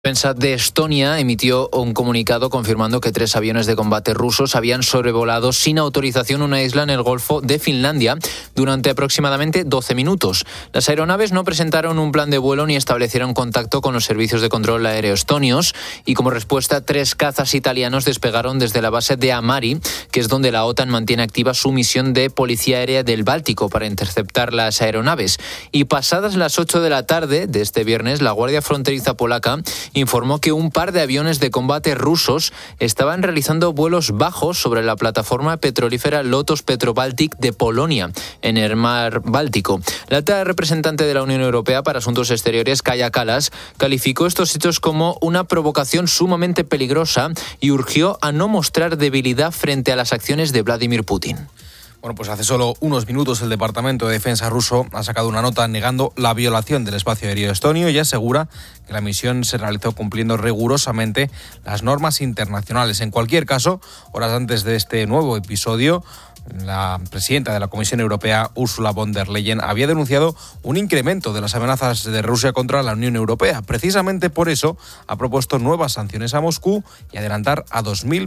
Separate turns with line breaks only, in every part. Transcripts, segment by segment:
La defensa de Estonia emitió un comunicado confirmando que 3 aviones de combate rusos habían sobrevolado sin autorización una isla en el Golfo de Finlandia durante aproximadamente 12 minutos. Las aeronaves no presentaron un plan de vuelo ni establecieron contacto con los servicios de control aéreo estonios y como respuesta 3 cazas italianos despegaron desde la base de Amari, que es donde la OTAN mantiene activa su misión de policía aérea del Báltico para interceptar las aeronaves. Y pasadas las 8 de la tarde de este viernes, la Guardia Fronteriza polaca informó que un par de aviones de combate rusos estaban realizando vuelos bajos sobre la plataforma petrolífera Lotos Petrobaltic de Polonia, en el mar Báltico. La alta representante de la Unión Europea para Asuntos Exteriores, Kaja Kallas, calificó estos hechos como una provocación sumamente peligrosa y urgió a no mostrar debilidad frente a las acciones de Vladimir Putin.
Bueno, pues hace solo unos minutos el Departamento de Defensa ruso ha sacado una nota negando la violación del espacio aéreo estonio y asegura que la misión se realizó cumpliendo rigurosamente las normas internacionales. En cualquier caso, horas antes de este nuevo episodio, la presidenta de la Comisión Europea, Ursula von der Leyen, había denunciado un incremento de las amenazas de Rusia contra la Unión Europea. Precisamente por eso ha propuesto nuevas sanciones a Moscú y adelantar a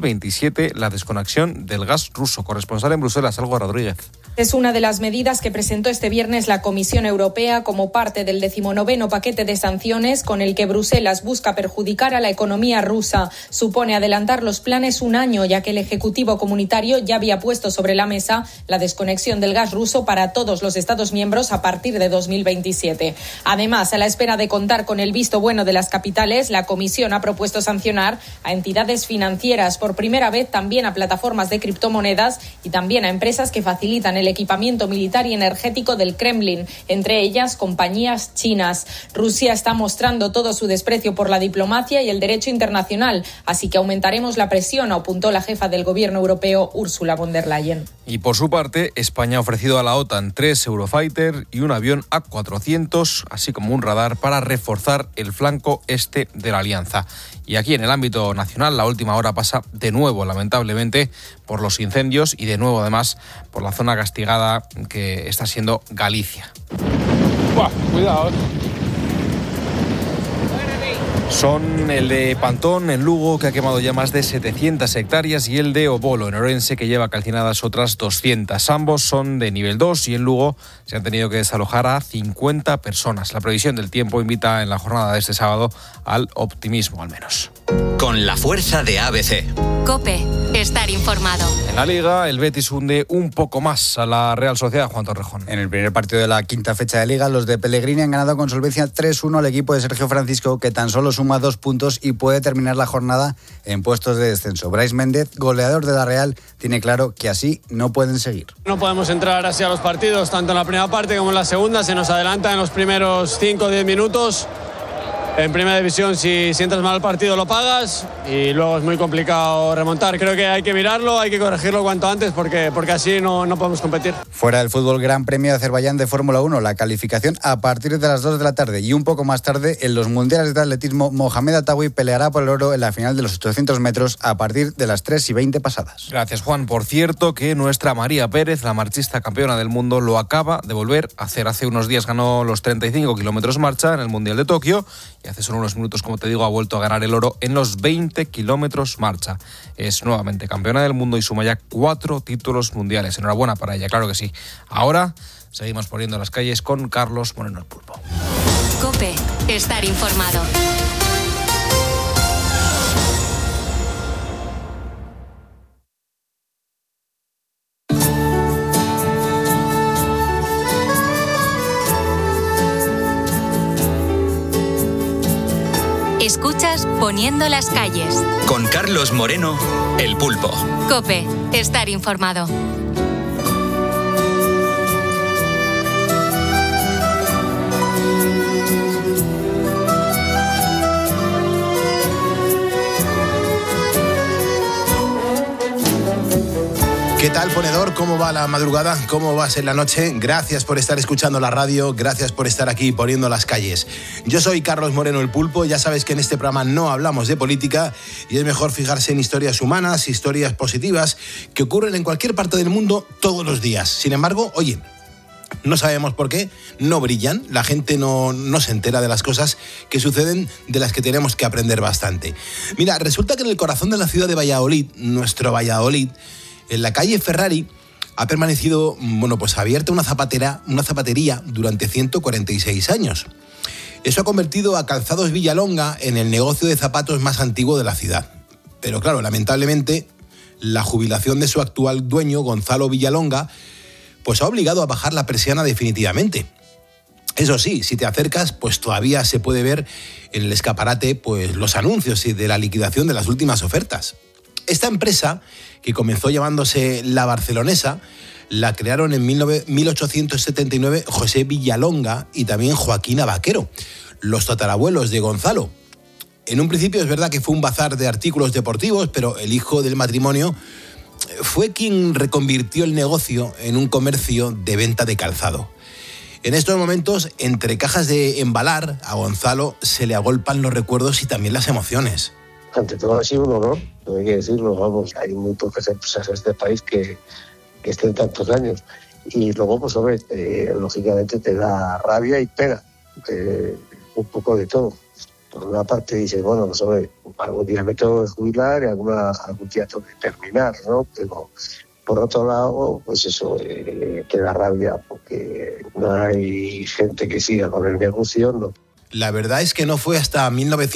2027 la desconexión del gas ruso. Corresponsal en Bruselas, Algo Rodríguez.
Es una de las medidas que presentó este viernes la Comisión Europea como parte del 19º paquete de sanciones con el que Bruselas busca perjudicar a la economía rusa. Supone adelantar los planes un año, ya que el Ejecutivo comunitario ya había puesto sobre la mesa la desconexión del gas ruso para todos los Estados miembros a partir de 2027. Además, a la espera de contar con el visto bueno de las capitales, la Comisión ha propuesto sancionar a entidades financieras, por primera vez también a plataformas de criptomonedas y también a empresas que facilitan el equipamiento militar y energético del Kremlin, entre ellas compañías chinas. Rusia está mostrando todo su desprecio por la diplomacia y el derecho internacional, así que aumentaremos la presión, apuntó la jefa del gobierno europeo, Ursula von der Leyen.
Y por su parte, España ha ofrecido a la OTAN 3 Eurofighter y un avión A400, así como un radar para reforzar el flanco este de la alianza. Y aquí en el ámbito nacional, la última hora pasa de nuevo, lamentablemente, por los incendios y de nuevo, además, por la zona castigada que está siendo Galicia.
Buah, cuidado.
Son el de Pantón, en Lugo, que ha quemado ya más de 700 hectáreas, y el de Obolo, en Orense, que lleva calcinadas otras 200. Ambos son de nivel 2 y en Lugo se han tenido que desalojar a 50 personas. La previsión del tiempo invita en la jornada de este sábado al optimismo, al menos.
Con la fuerza de ABC.
COPE, estar informado.
En la Liga, el Betis hunde un poco más a la Real Sociedad, Juan Torrejón.
En el primer partido de la quinta fecha de Liga, los de Pellegrini han ganado con solvencia 3-1 al equipo de Sergio Francisco, que tan solo suma 2 puntos y puede terminar la jornada en puestos de descenso. Brais Méndez, goleador de la Real, tiene claro que así no pueden seguir.
No podemos entrar así a los partidos, tanto en la primera parte como en la segunda. Se nos adelanta en los primeros 5 o 10 minutos. En primera división, si entras mal el partido, lo pagas y luego es muy complicado remontar. Creo que hay que mirarlo, hay que corregirlo cuanto antes porque así no podemos competir.
Fuera del fútbol, Gran Premio de Azerbaiyán de Fórmula 1, la calificación a partir de las 2 de la tarde y un poco más tarde en los mundiales de atletismo. Mohamed Atawi peleará por el oro en la final de los 800 metros a partir de las 3:20 pasadas.
Gracias, Juan. Por cierto, que nuestra María Pérez, la marchista campeona del mundo, lo acaba de volver a hacer. Hace unos días ganó los 35 kilómetros marcha en el Mundial de Tokio y hace solo unos minutos, como te digo, ha vuelto a ganar el oro en los 20 kilómetros marcha. Es nuevamente campeona del mundo y suma ya 4 títulos mundiales. Enhorabuena para ella, claro que sí. Ahora seguimos poniendo las calles con Carlos Moreno el Pulpo.
COPE, estar informado. Escuchas Poniendo las calles.
Con Carlos Moreno, el Pulpo.
COPE, estar informado.
¿Qué tal, ponedor? ¿Cómo va la madrugada? ¿Cómo va a ser la noche? Gracias por estar escuchando la radio, gracias por estar aquí poniendo las calles. Yo soy Carlos Moreno el Pulpo, ya sabes que en este programa no hablamos de política y es mejor fijarse en historias humanas, historias positivas que ocurren en cualquier parte del mundo todos los días. Sin embargo, oye, No sabemos por qué, no brillan, la gente no se entera de las cosas que suceden, de las que tenemos que aprender bastante. Mira, resulta que en el corazón de la ciudad de Valladolid, nuestro Valladolid, en la calle Ferrari, ha permanecido, pues abierta una zapatería durante 146 años. Eso ha convertido a Calzados Villalonga en el negocio de zapatos más antiguo de la ciudad. Pero claro, lamentablemente, la jubilación de su actual dueño, Gonzalo Villalonga, pues ha obligado a bajar la persiana definitivamente. Eso sí, si te acercas, pues todavía se puede ver en el escaparate pues los anuncios de la liquidación de las últimas ofertas. Esta empresa, que comenzó llamándose La Barcelonesa, la crearon en 1879 José Villalonga y también Joaquina Vaquero, los tatarabuelos de Gonzalo. En un principio es verdad que fue un bazar de artículos deportivos, pero el hijo del matrimonio fue quien reconvirtió el negocio en un comercio de venta de calzado. En estos momentos, entre cajas de embalar, a Gonzalo se le agolpan los recuerdos y también las emociones.
Ante todo ha sido un honor, no hay que decirlo, vamos, hay muy pocas empresas en este país que estén tantos años. Y luego, pues hombre, lógicamente te da rabia y pena, un poco de todo. Por una parte dices, bueno, pues hombre, algún día me tengo que jubilar y algún día tengo que terminar, ¿no? Pero por otro lado, pues eso, te da rabia porque no hay gente que siga con el negocio, ¿no?
La verdad es que no fue hasta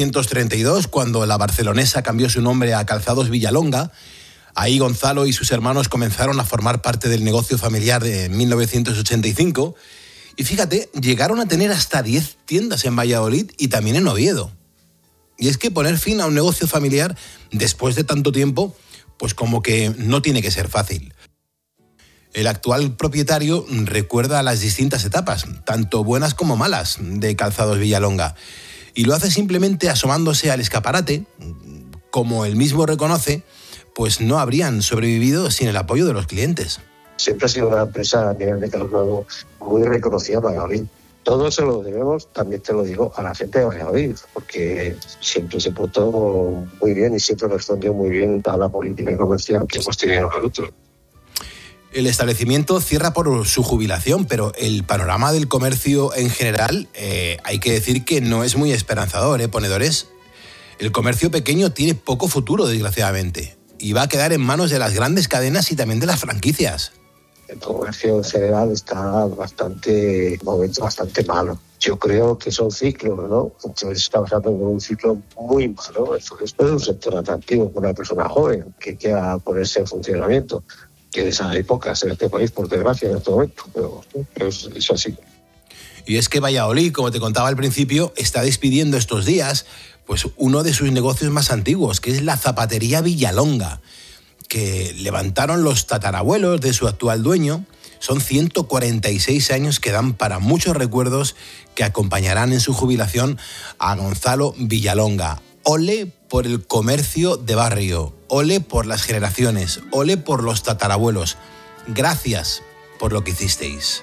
1932 cuando La Barcelonesa cambió su nombre a Calzados Villalonga. Ahí Gonzalo y sus hermanos comenzaron a formar parte del negocio familiar de 1985. Y fíjate, llegaron a tener hasta 10 tiendas en Valladolid y también en Oviedo. Y es que poner fin a un negocio familiar después de tanto tiempo, pues como que no tiene que ser fácil. El actual propietario recuerda las distintas etapas, tanto buenas como malas, de Calzados Villalonga. Y lo hace simplemente asomándose al escaparate. Como él mismo reconoce, pues no habrían sobrevivido sin el apoyo de los clientes.
Siempre ha sido una empresa a nivel de calzado muy reconocida para Valladolid. Todo se lo debemos, también te lo digo, a la gente de Valladolid, porque siempre se portó muy bien y siempre respondió muy bien a la política comercial que hemos tenido nosotros.
El establecimiento cierra por su jubilación, pero el panorama del comercio en general hay que decir que no es muy esperanzador, ponedores. El comercio pequeño tiene poco futuro, desgraciadamente, y va a quedar en manos de las grandes cadenas y también de las franquicias.
El comercio en general está en momento bastante malo. Yo creo que son ciclos, ¿no? Entonces estamos hablando de un ciclo muy malo. Entonces no es un sector atractivo para una persona joven que quiera ponerse en funcionamiento. Que de esa época en este país, por desgracia, en este momento, pero es así.
Y es que Valladolid, como te contaba al principio, está despidiendo estos días pues uno de sus negocios más antiguos, que es la zapatería Villalonga, que levantaron los tatarabuelos de su actual dueño. Son 146 años que dan para muchos recuerdos que acompañarán en su jubilación a Gonzalo Villalonga. Ole por el comercio de barrio, ole por las generaciones, ole por los tatarabuelos. Gracias por lo que hicisteis.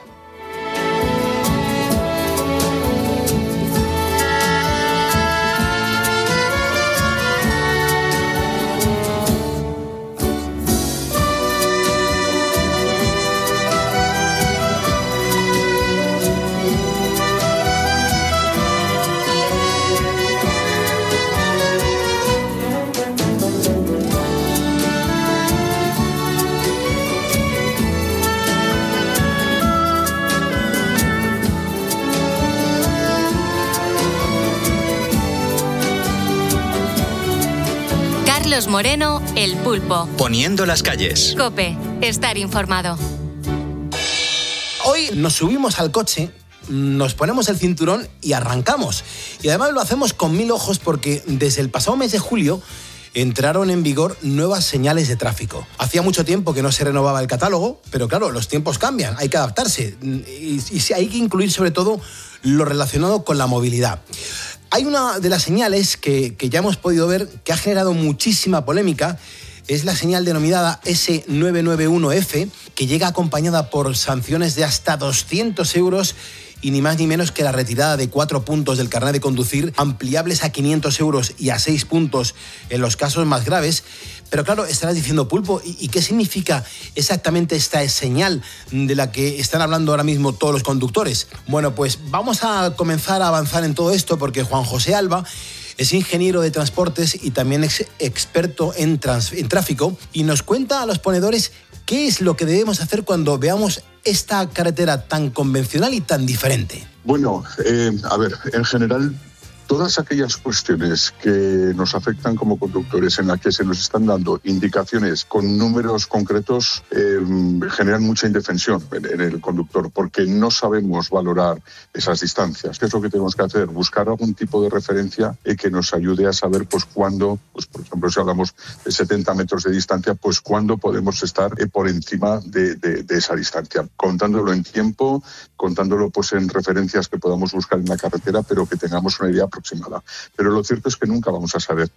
Carlos Moreno, El Pulpo.
Poniendo las calles.
COPE, estar informado.
Hoy nos subimos al coche, nos ponemos el cinturón y arrancamos. Y además lo hacemos con 1000 ojos porque desde el pasado mes de julio entraron en vigor nuevas señales de tráfico. Hacía mucho tiempo que no se renovaba el catálogo, pero claro, los tiempos cambian, hay que adaptarse y hay que incluir sobre todo lo relacionado con la movilidad. Hay una de las señales que ya hemos podido ver que ha generado muchísima polémica, es la señal denominada S991F, que llega acompañada por sanciones de hasta 200 euros y ni más ni menos que la retirada de 4 puntos del carnet de conducir, ampliables a 500 euros y a 6 puntos en los casos más graves. Pero claro, estarás diciendo, Pulpo, ¿y qué significa exactamente esta señal de la que están hablando ahora mismo todos los conductores? Bueno, pues vamos a comenzar a avanzar en todo esto porque Juan José Alba es ingeniero de transportes y también experto en tráfico y nos cuenta a los ponedores qué es lo que debemos hacer cuando veamos esta carretera tan convencional y tan diferente.
Bueno, a ver, en general, todas aquellas cuestiones que nos afectan como conductores, en las que se nos están dando indicaciones con números concretos, generan mucha indefensión en el conductor, porque no sabemos valorar esas distancias. ¿Qué es lo que tenemos que hacer? Buscar algún tipo de referencia que nos ayude a saber cuándo, por ejemplo, si hablamos de 70 metros de distancia, cuándo podemos estar por encima de esa distancia, contándolo en tiempo, contándolo en referencias que podamos buscar en la carretera, pero que tengamos una idea aproximada. Pero lo cierto es que nunca vamos a saber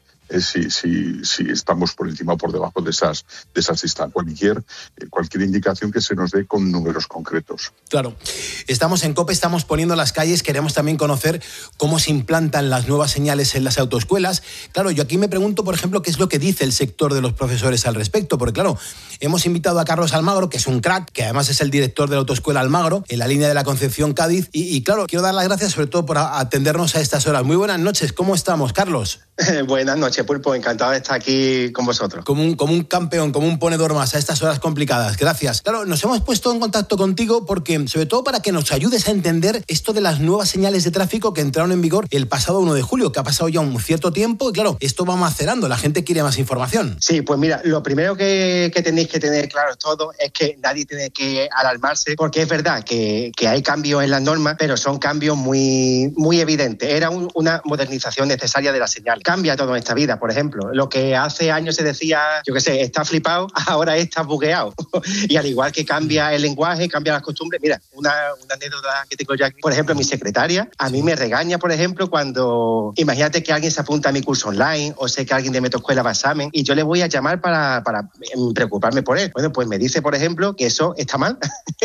si estamos por encima o por debajo de esas distancias. Cualquier indicación que se nos dé con números concretos.
Claro. Estamos en COPE, estamos poniendo las calles, queremos también conocer cómo se implantan las nuevas señales en las autoescuelas. Claro, yo aquí me pregunto, por ejemplo, qué es lo que dice el sector de los profesores al respecto, porque claro, hemos invitado a Carlos Almagro, que es un crack, que además es el director de la autoescuela Almagro, en la línea de la Concepción Cádiz, y claro, quiero dar las gracias sobre todo por atendernos a estas horas. Muy buenas noches, ¿cómo estamos, Carlos?
Buenas noches, Pulpo, encantado de estar aquí con vosotros.
Como un campeón, como un ponedor más a estas horas complicadas, gracias. Claro, nos hemos puesto en contacto contigo porque, sobre todo para que nos ayudes a entender esto de las nuevas señales de tráfico que entraron en vigor el pasado 1 de julio, que ha pasado ya un cierto tiempo y claro, esto va macerando, la gente quiere más información.
Sí, pues mira, lo primero que tenéis que tener claro todo es que nadie tiene que alarmarse, porque es verdad que hay cambios en las normas, pero son cambios muy, muy evidentes. Era una modernización necesaria de la señal. Cambia todo en esta vida, por ejemplo. Lo que hace años se decía, yo qué sé, está flipado, ahora está bugueado. Y al igual que cambia el lenguaje, cambia las costumbres. Mira, una anécdota que tengo yo aquí. Por ejemplo, mi secretaria a mí me regaña, por ejemplo, cuando imagínate que alguien se apunta a mi curso online o sé que alguien de mi autoescuela va a examen y yo le voy a llamar para preocuparme por él. Bueno, pues me dice, por ejemplo, que eso está mal,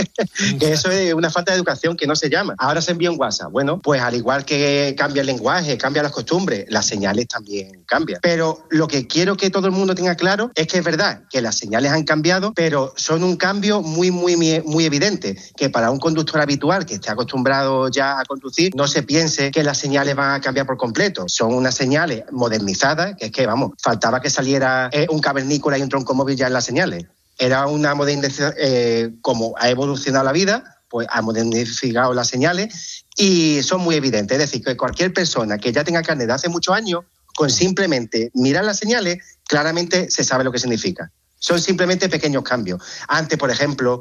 que eso es una falta de educación, que no se llama. Ahora se envía un WhatsApp. Bueno, pues al igual que cambia el lenguaje, cambia las costumbres, las señales también cambian. Pero lo que quiero que todo el mundo tenga claro es que es verdad que las señales han cambiado, pero son un cambio muy, muy, muy evidente, que para un conductor habitual que esté acostumbrado ya a conducir, no se piense que las señales van a cambiar por completo. Son unas señales modernizadas, que es que, vamos, faltaba que saliera un cavernícola y un troncomóvil ya en las señales. Era una modernización, como ha evolucionado la vida, pues ha modernizado las señales y son muy evidentes. Es decir, que cualquier persona que ya tenga carnet de hace muchos años, con simplemente mirar las señales, claramente se sabe lo que significa. Son simplemente pequeños cambios. Antes, por ejemplo,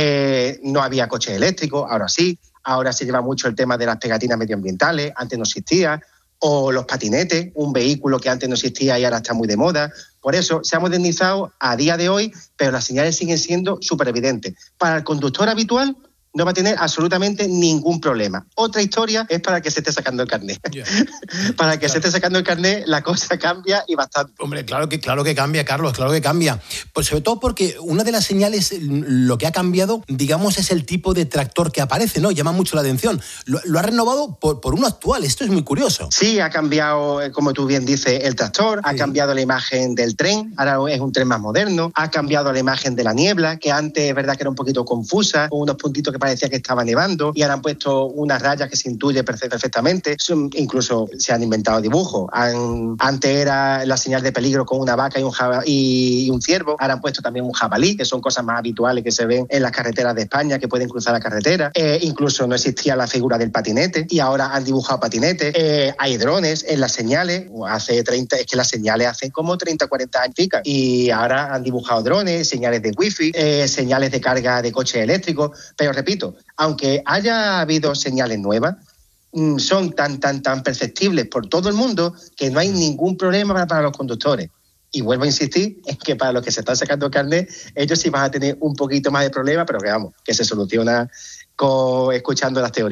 no había coches eléctricos, ahora sí. Ahora se lleva mucho el tema de las pegatinas medioambientales, antes no existía. O los patinetes, un vehículo que antes no existía y ahora está muy de moda. Por eso se ha modernizado a día de hoy, pero las señales siguen siendo súper evidentes. Para el conductor habitual no va a tener absolutamente ningún problema. Otra historia es para que se esté sacando el carnet. Yeah. Para que se esté sacando el carnet, la cosa cambia y bastante.
Hombre, claro que cambia, Carlos, claro que cambia. Pues sobre todo porque una de las señales, lo que ha cambiado, digamos, es el tipo de tractor que aparece, ¿no? Llama mucho la atención. Lo ha renovado por uno actual, esto es muy curioso.
Sí, ha cambiado, como tú bien dices, el tractor, ha cambiado la imagen del tren, ahora es un tren más moderno, ha cambiado la imagen de la niebla, que antes es verdad que era un poquito confusa, con unos puntitos que parecía que estaba nevando, y ahora han puesto unas rayas que se intuye perfectamente. Incluso se han inventado dibujos. Antes era la señal de peligro con una vaca y un ciervo, ahora han puesto también un jabalí, que son cosas más habituales que se ven en las carreteras de España, que pueden cruzar la carretera. Incluso no existía la figura del patinete y ahora han dibujado patinetes. Hay drones en las señales. Es que las señales hacen como 30, 40 años y ahora han dibujado drones, señales de wifi, señales de carga de coches eléctricos. Pero repito, aunque haya habido señales nuevas, son tan perceptibles por todo el mundo que no hay ningún problema para los conductores. Y vuelvo a insistir en que para los que se están sacando el carnet, ellos sí van a tener un poquito más de problema, pero que se soluciona escuchando las teorías.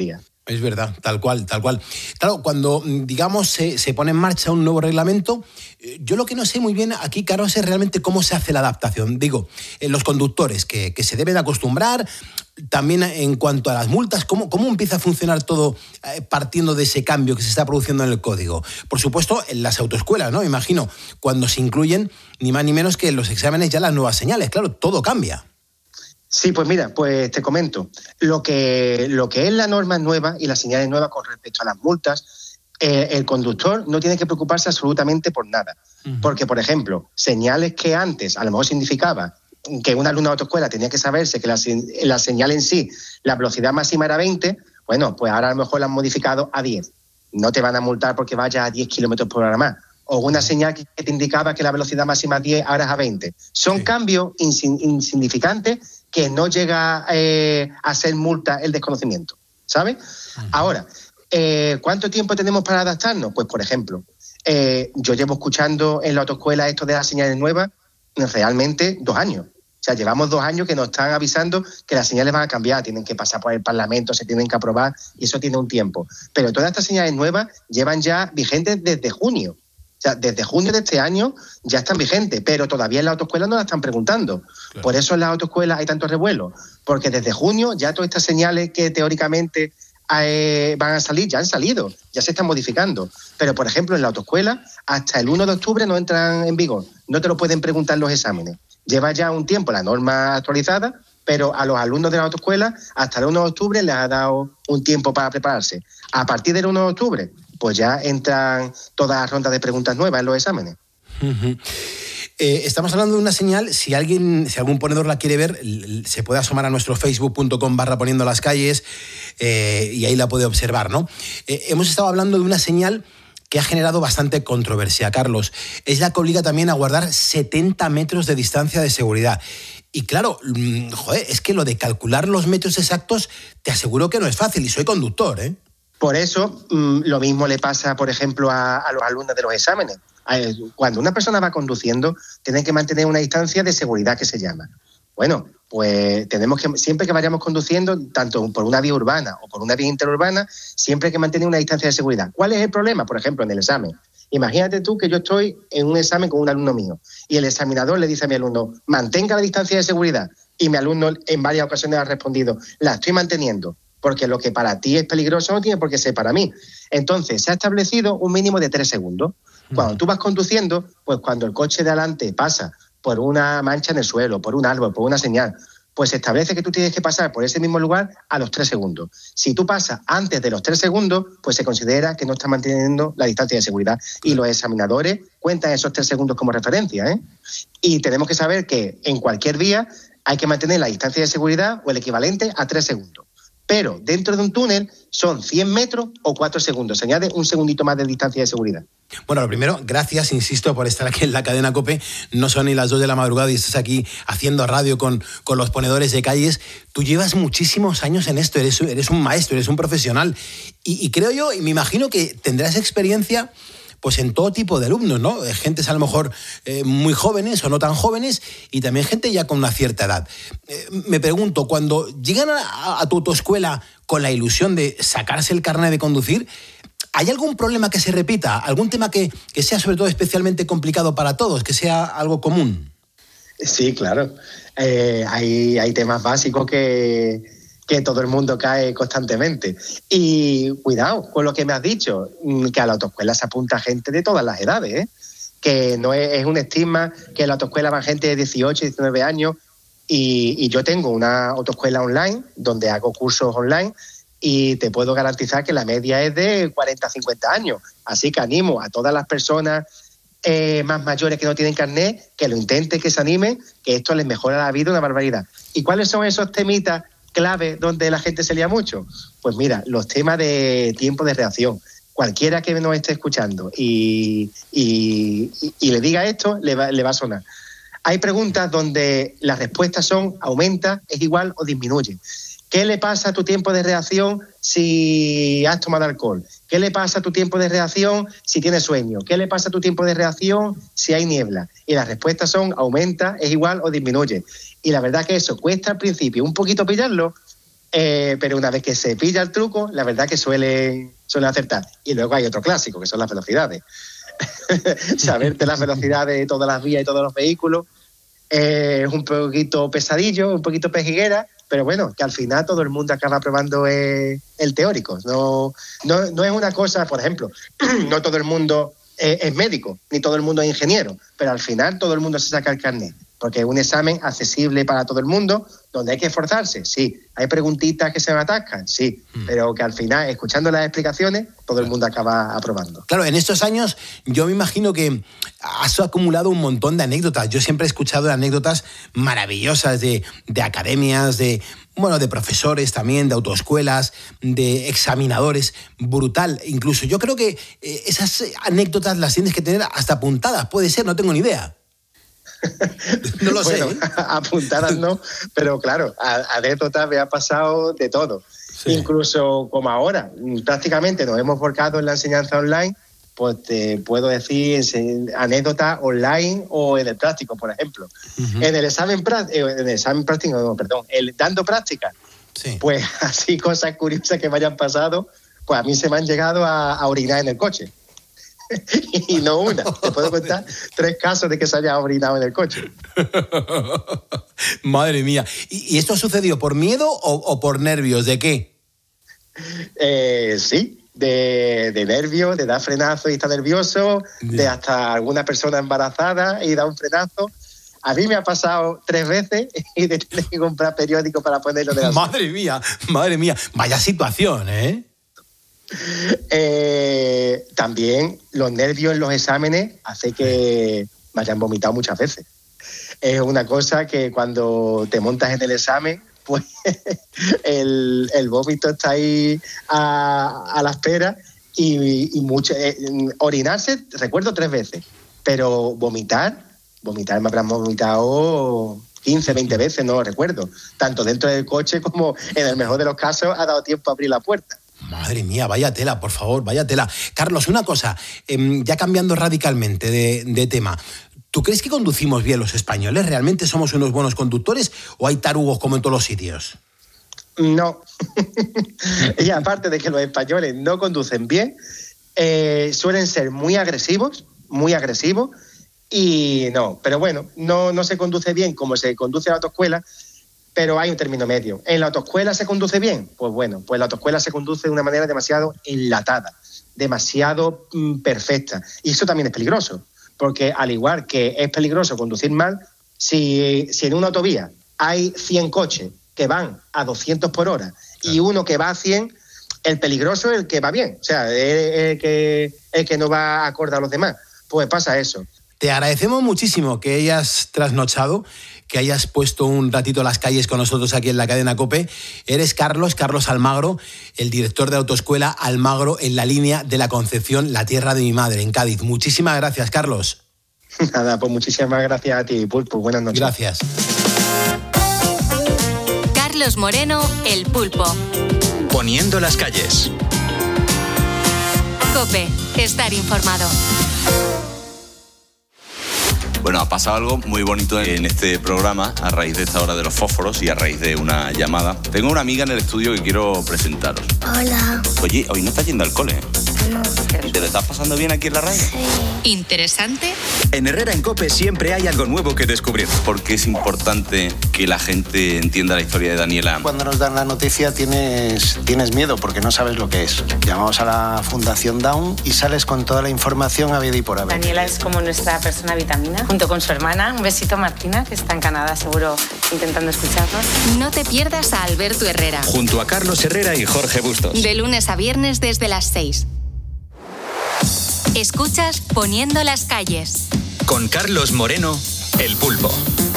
Es verdad, tal cual. Claro, cuando, digamos, se pone en marcha un nuevo reglamento, yo lo que no sé muy bien aquí, Carlos, es realmente cómo se hace la adaptación. Digo, los conductores que se deben acostumbrar, también en cuanto a las multas, ¿cómo empieza a funcionar todo partiendo de ese cambio que se está produciendo en el código? Por supuesto, en las autoescuelas, ¿no? Imagino, cuando se incluyen ni más ni menos que en los exámenes ya las nuevas señales. Claro, todo cambia.
Sí, pues mira, pues te comento. Lo que es la norma nueva y las señales nuevas con respecto a las multas, el conductor no tiene que preocuparse absolutamente por nada. Uh-huh. Porque, por ejemplo, señales que antes a lo mejor significaba que un alumno de autoescuela tenía que saberse que la señal en sí, la velocidad máxima era 20, bueno, pues ahora a lo mejor la han modificado a 10. No te van a multar porque vayas a 10 kilómetros por hora más. O una señal que te indicaba que la velocidad máxima es 10, ahora es a 20. Son cambios insignificantes que no llega a ser multa el desconocimiento, ¿sabes? Uh-huh. Ahora, ¿cuánto tiempo tenemos para adaptarnos? Pues, por ejemplo, yo llevo escuchando en la autoescuela esto de las señales nuevas realmente 2 años. O sea, llevamos 2 años que nos están avisando que las señales van a cambiar, tienen que pasar por el Parlamento, se tienen que aprobar y eso tiene un tiempo. Pero todas estas señales nuevas llevan ya vigentes desde junio. O sea, desde junio de este año ya están vigentes, pero todavía en la autoescuela no la están preguntando. Claro. Por eso en la autoescuela hay tanto revuelo, porque desde junio ya todas estas señales que teóricamente van a salir, ya han salido, ya se están modificando. Pero, por ejemplo, en la autoescuela, hasta el 1 de octubre no entran en vigor. No te lo pueden preguntar los exámenes. Lleva ya un tiempo la norma actualizada, pero a los alumnos de la autoescuela, hasta el 1 de octubre les ha dado un tiempo para prepararse. A partir del 1 de octubre, pues ya entran todas las rondas de preguntas nuevas en los exámenes.
Uh-huh. Estamos hablando de una señal, si algún ponedor la quiere ver, se puede asomar a nuestro facebook.com/poniendolascalles y ahí la puede observar, ¿no? Hemos estado hablando de una señal que ha generado bastante controversia, Carlos. Es la que obliga también a guardar 70 metros de distancia de seguridad. Y claro, es que lo de calcular los metros exactos, te aseguro que no es fácil, y soy conductor, ¿eh?
Por eso, lo mismo le pasa, por ejemplo, a los alumnos de los exámenes. Cuando una persona va conduciendo, tiene que mantener una distancia de seguridad que se llama. Bueno, pues tenemos que, siempre que vayamos conduciendo, tanto por una vía urbana o por una vía interurbana, siempre hay que mantener una distancia de seguridad. ¿Cuál es el problema? Por ejemplo, en el examen. Imagínate tú que yo estoy en un examen con un alumno mío y el examinador le dice a mi alumno, mantenga la distancia de seguridad. Y mi alumno en varias ocasiones ha respondido, la estoy manteniendo, porque lo que para ti es peligroso no tiene por qué ser para mí. Entonces, se ha establecido un mínimo de 3 segundos. Cuando tú vas conduciendo, pues cuando el coche de adelante pasa por una mancha en el suelo, por un árbol, por una señal, pues se establece que tú tienes que pasar por ese mismo lugar a los 3 segundos. Si tú pasas antes de los 3 segundos, pues se considera que no estás manteniendo la distancia de seguridad. Y los examinadores cuentan esos 3 segundos como referencia, ¿eh? Y tenemos que saber que en cualquier vía hay que mantener la distancia de seguridad o el equivalente a 3 segundos. Pero dentro de un túnel son 100 metros o 4 segundos. Se añade un segundito más de distancia de seguridad.
Bueno, lo primero, gracias, insisto, por estar aquí en la cadena COPE. No son ni las 2 de la madrugada y estás aquí haciendo radio con los ponedores de calles. Tú llevas muchísimos años en esto, eres un maestro, eres un profesional. Y creo yo, y me imagino que tendrás experiencia pues en todo tipo de alumnos, ¿no? Gentes a lo mejor muy jóvenes o no tan jóvenes y también gente ya con una cierta edad. Me pregunto, cuando llegan a tu autoescuela con la ilusión de sacarse el carnet de conducir, ¿hay algún problema que se repita? ¿Algún tema que sea sobre todo especialmente complicado para todos, que sea algo común?
Sí, claro. Hay temas básicos que todo el mundo cae constantemente. Y cuidado con lo que me has dicho, que a la autoescuela se apunta gente de todas las edades, ¿eh? Que no es un estigma que a la autoescuela van gente de 18, 19 años y yo tengo una autoescuela online donde hago cursos online y te puedo garantizar que la media es de 40, 50 años. Así que animo a todas las personas más mayores que no tienen carnet que lo intenten, que se animen, que esto les mejora la vida una barbaridad. ¿Y cuáles son esos temitas clave donde la gente se lía mucho? Pues mira, los temas de tiempo de reacción. Cualquiera que nos esté escuchando y le diga esto, le va a sonar. Hay preguntas donde las respuestas son aumenta, es igual o disminuye. ¿Qué le pasa a tu tiempo de reacción si has tomado alcohol? ¿Qué le pasa a tu tiempo de reacción si tienes sueño? ¿Qué le pasa a tu tiempo de reacción si hay niebla? Y las respuestas son aumenta, es igual o disminuye. Y la verdad que eso cuesta al principio un poquito pillarlo, pero una vez que se pilla el truco, la verdad que suele acertar. Y luego hay otro clásico, que son las velocidades. Saberte las velocidades de todas las vías y todos los vehículos es un poquito pesadillo, un poquito pejiguera, pero bueno, que al final todo el mundo acaba probando el teórico. No es una cosa, por ejemplo, no todo el mundo es médico, ni todo el mundo es ingeniero, pero al final todo el mundo se saca el carnet, porque es un examen accesible para todo el mundo, donde hay que esforzarse, sí. Hay preguntitas que se me atascan, sí. Pero que al final, escuchando las explicaciones, todo el mundo acaba aprobando.
Claro, en estos años yo me imagino que has acumulado un montón de anécdotas. Yo siempre he escuchado anécdotas maravillosas de academias, de profesores también, de autoescuelas, de examinadores. Brutal. Incluso yo creo que esas anécdotas las tienes que tener hasta apuntadas. Puede ser, no tengo ni idea. No lo sé.
Apuntadas no, pero claro, anécdotas me ha pasado de todo. Sí. Incluso como ahora, prácticamente nos hemos volcado en la enseñanza online, pues te puedo decir anécdotas online o en el práctico, por ejemplo. Uh-huh. En el examen práctico, dando práctica, sí. Pues así cosas curiosas que me hayan pasado, pues a mí se me han llegado a orinar en el coche. Y no una, te puedo contar 3 casos de que se haya orinado en el coche.
Madre mía. ¿Y esto sucedió por miedo o por nervios? ¿De qué?
Sí, de nervios, de dar frenazo y estar nervioso, de hasta alguna persona embarazada y dar un frenazo. A mí me ha pasado 3 veces y de tener que comprar periódico para ponerlo de la...
Madre mía. Vaya situación, ¿eh?
También los nervios en los exámenes hace que me hayan vomitado muchas veces. Es una cosa que cuando te montas en el examen, pues el vómito está ahí a la espera y mucho, orinarse, recuerdo 3 veces, pero vomitar me habrán vomitado 15, 20 veces, no lo recuerdo. Tanto dentro del coche como, en el mejor de los casos, ha dado tiempo a abrir la puerta.
Madre mía, vaya tela, por favor, vaya tela. Carlos, una cosa, ya cambiando radicalmente de tema, ¿tú crees que conducimos bien los españoles? ¿Realmente somos unos buenos conductores o hay tarugos como en todos los sitios?
No. Y aparte de que los españoles no conducen bien, suelen ser muy agresivos, y no, pero bueno, no se conduce bien como se conduce en la autoescuela, pero hay un término medio. ¿En la autoescuela se conduce bien? Pues bueno, pues la autoescuela se conduce de una manera demasiado enlatada, demasiado perfecta. Y eso también es peligroso, porque al igual que es peligroso conducir mal, si en una autovía hay 100 coches que van a 200 por hora y uno que va a 100, el peligroso es el que va bien, o sea, el que no va acorde a los demás. Pues pasa eso.
Te agradecemos muchísimo que hayas trasnochado, que hayas puesto un ratito las calles con nosotros aquí en la cadena COPE. Eres Carlos Almagro, el director de Autoescuela Almagro en la línea de la Concepción, la tierra de mi madre, en Cádiz. Muchísimas gracias, Carlos.
Nada, pues muchísimas gracias a ti, Pulpo. Buenas noches.
Gracias.
Carlos Moreno, El Pulpo.
Poniendo las calles.
COPE, estar informado.
Bueno, ha pasado algo muy bonito en este programa a raíz de esta hora de los fósforos y a raíz de una llamada. Tengo una amiga en el estudio que quiero presentaros.
Hola.
Oye, hoy no estás yendo al cole.
No.
¿Te lo estás pasando bien aquí en la radio?
Sí.
¿Interesante?
En Herrera en COPE siempre hay algo nuevo que descubrir.
Porque es importante que la gente entienda la historia de Daniela.
Cuando nos dan la noticia tienes miedo porque no sabes lo que es. Llamamos a la Fundación Down y sales con toda la información habida y por haber.
Daniela es como nuestra persona vitamina, junto con su hermana. Un besito, Martina, que está en Canadá, seguro intentando escucharnos.
No te pierdas a Alberto Herrera.
Junto a Carlos Herrera y Jorge Bustos.
De lunes a viernes desde las 6. Escuchas Poniendo las calles.
Con Carlos Moreno, El Pulpo.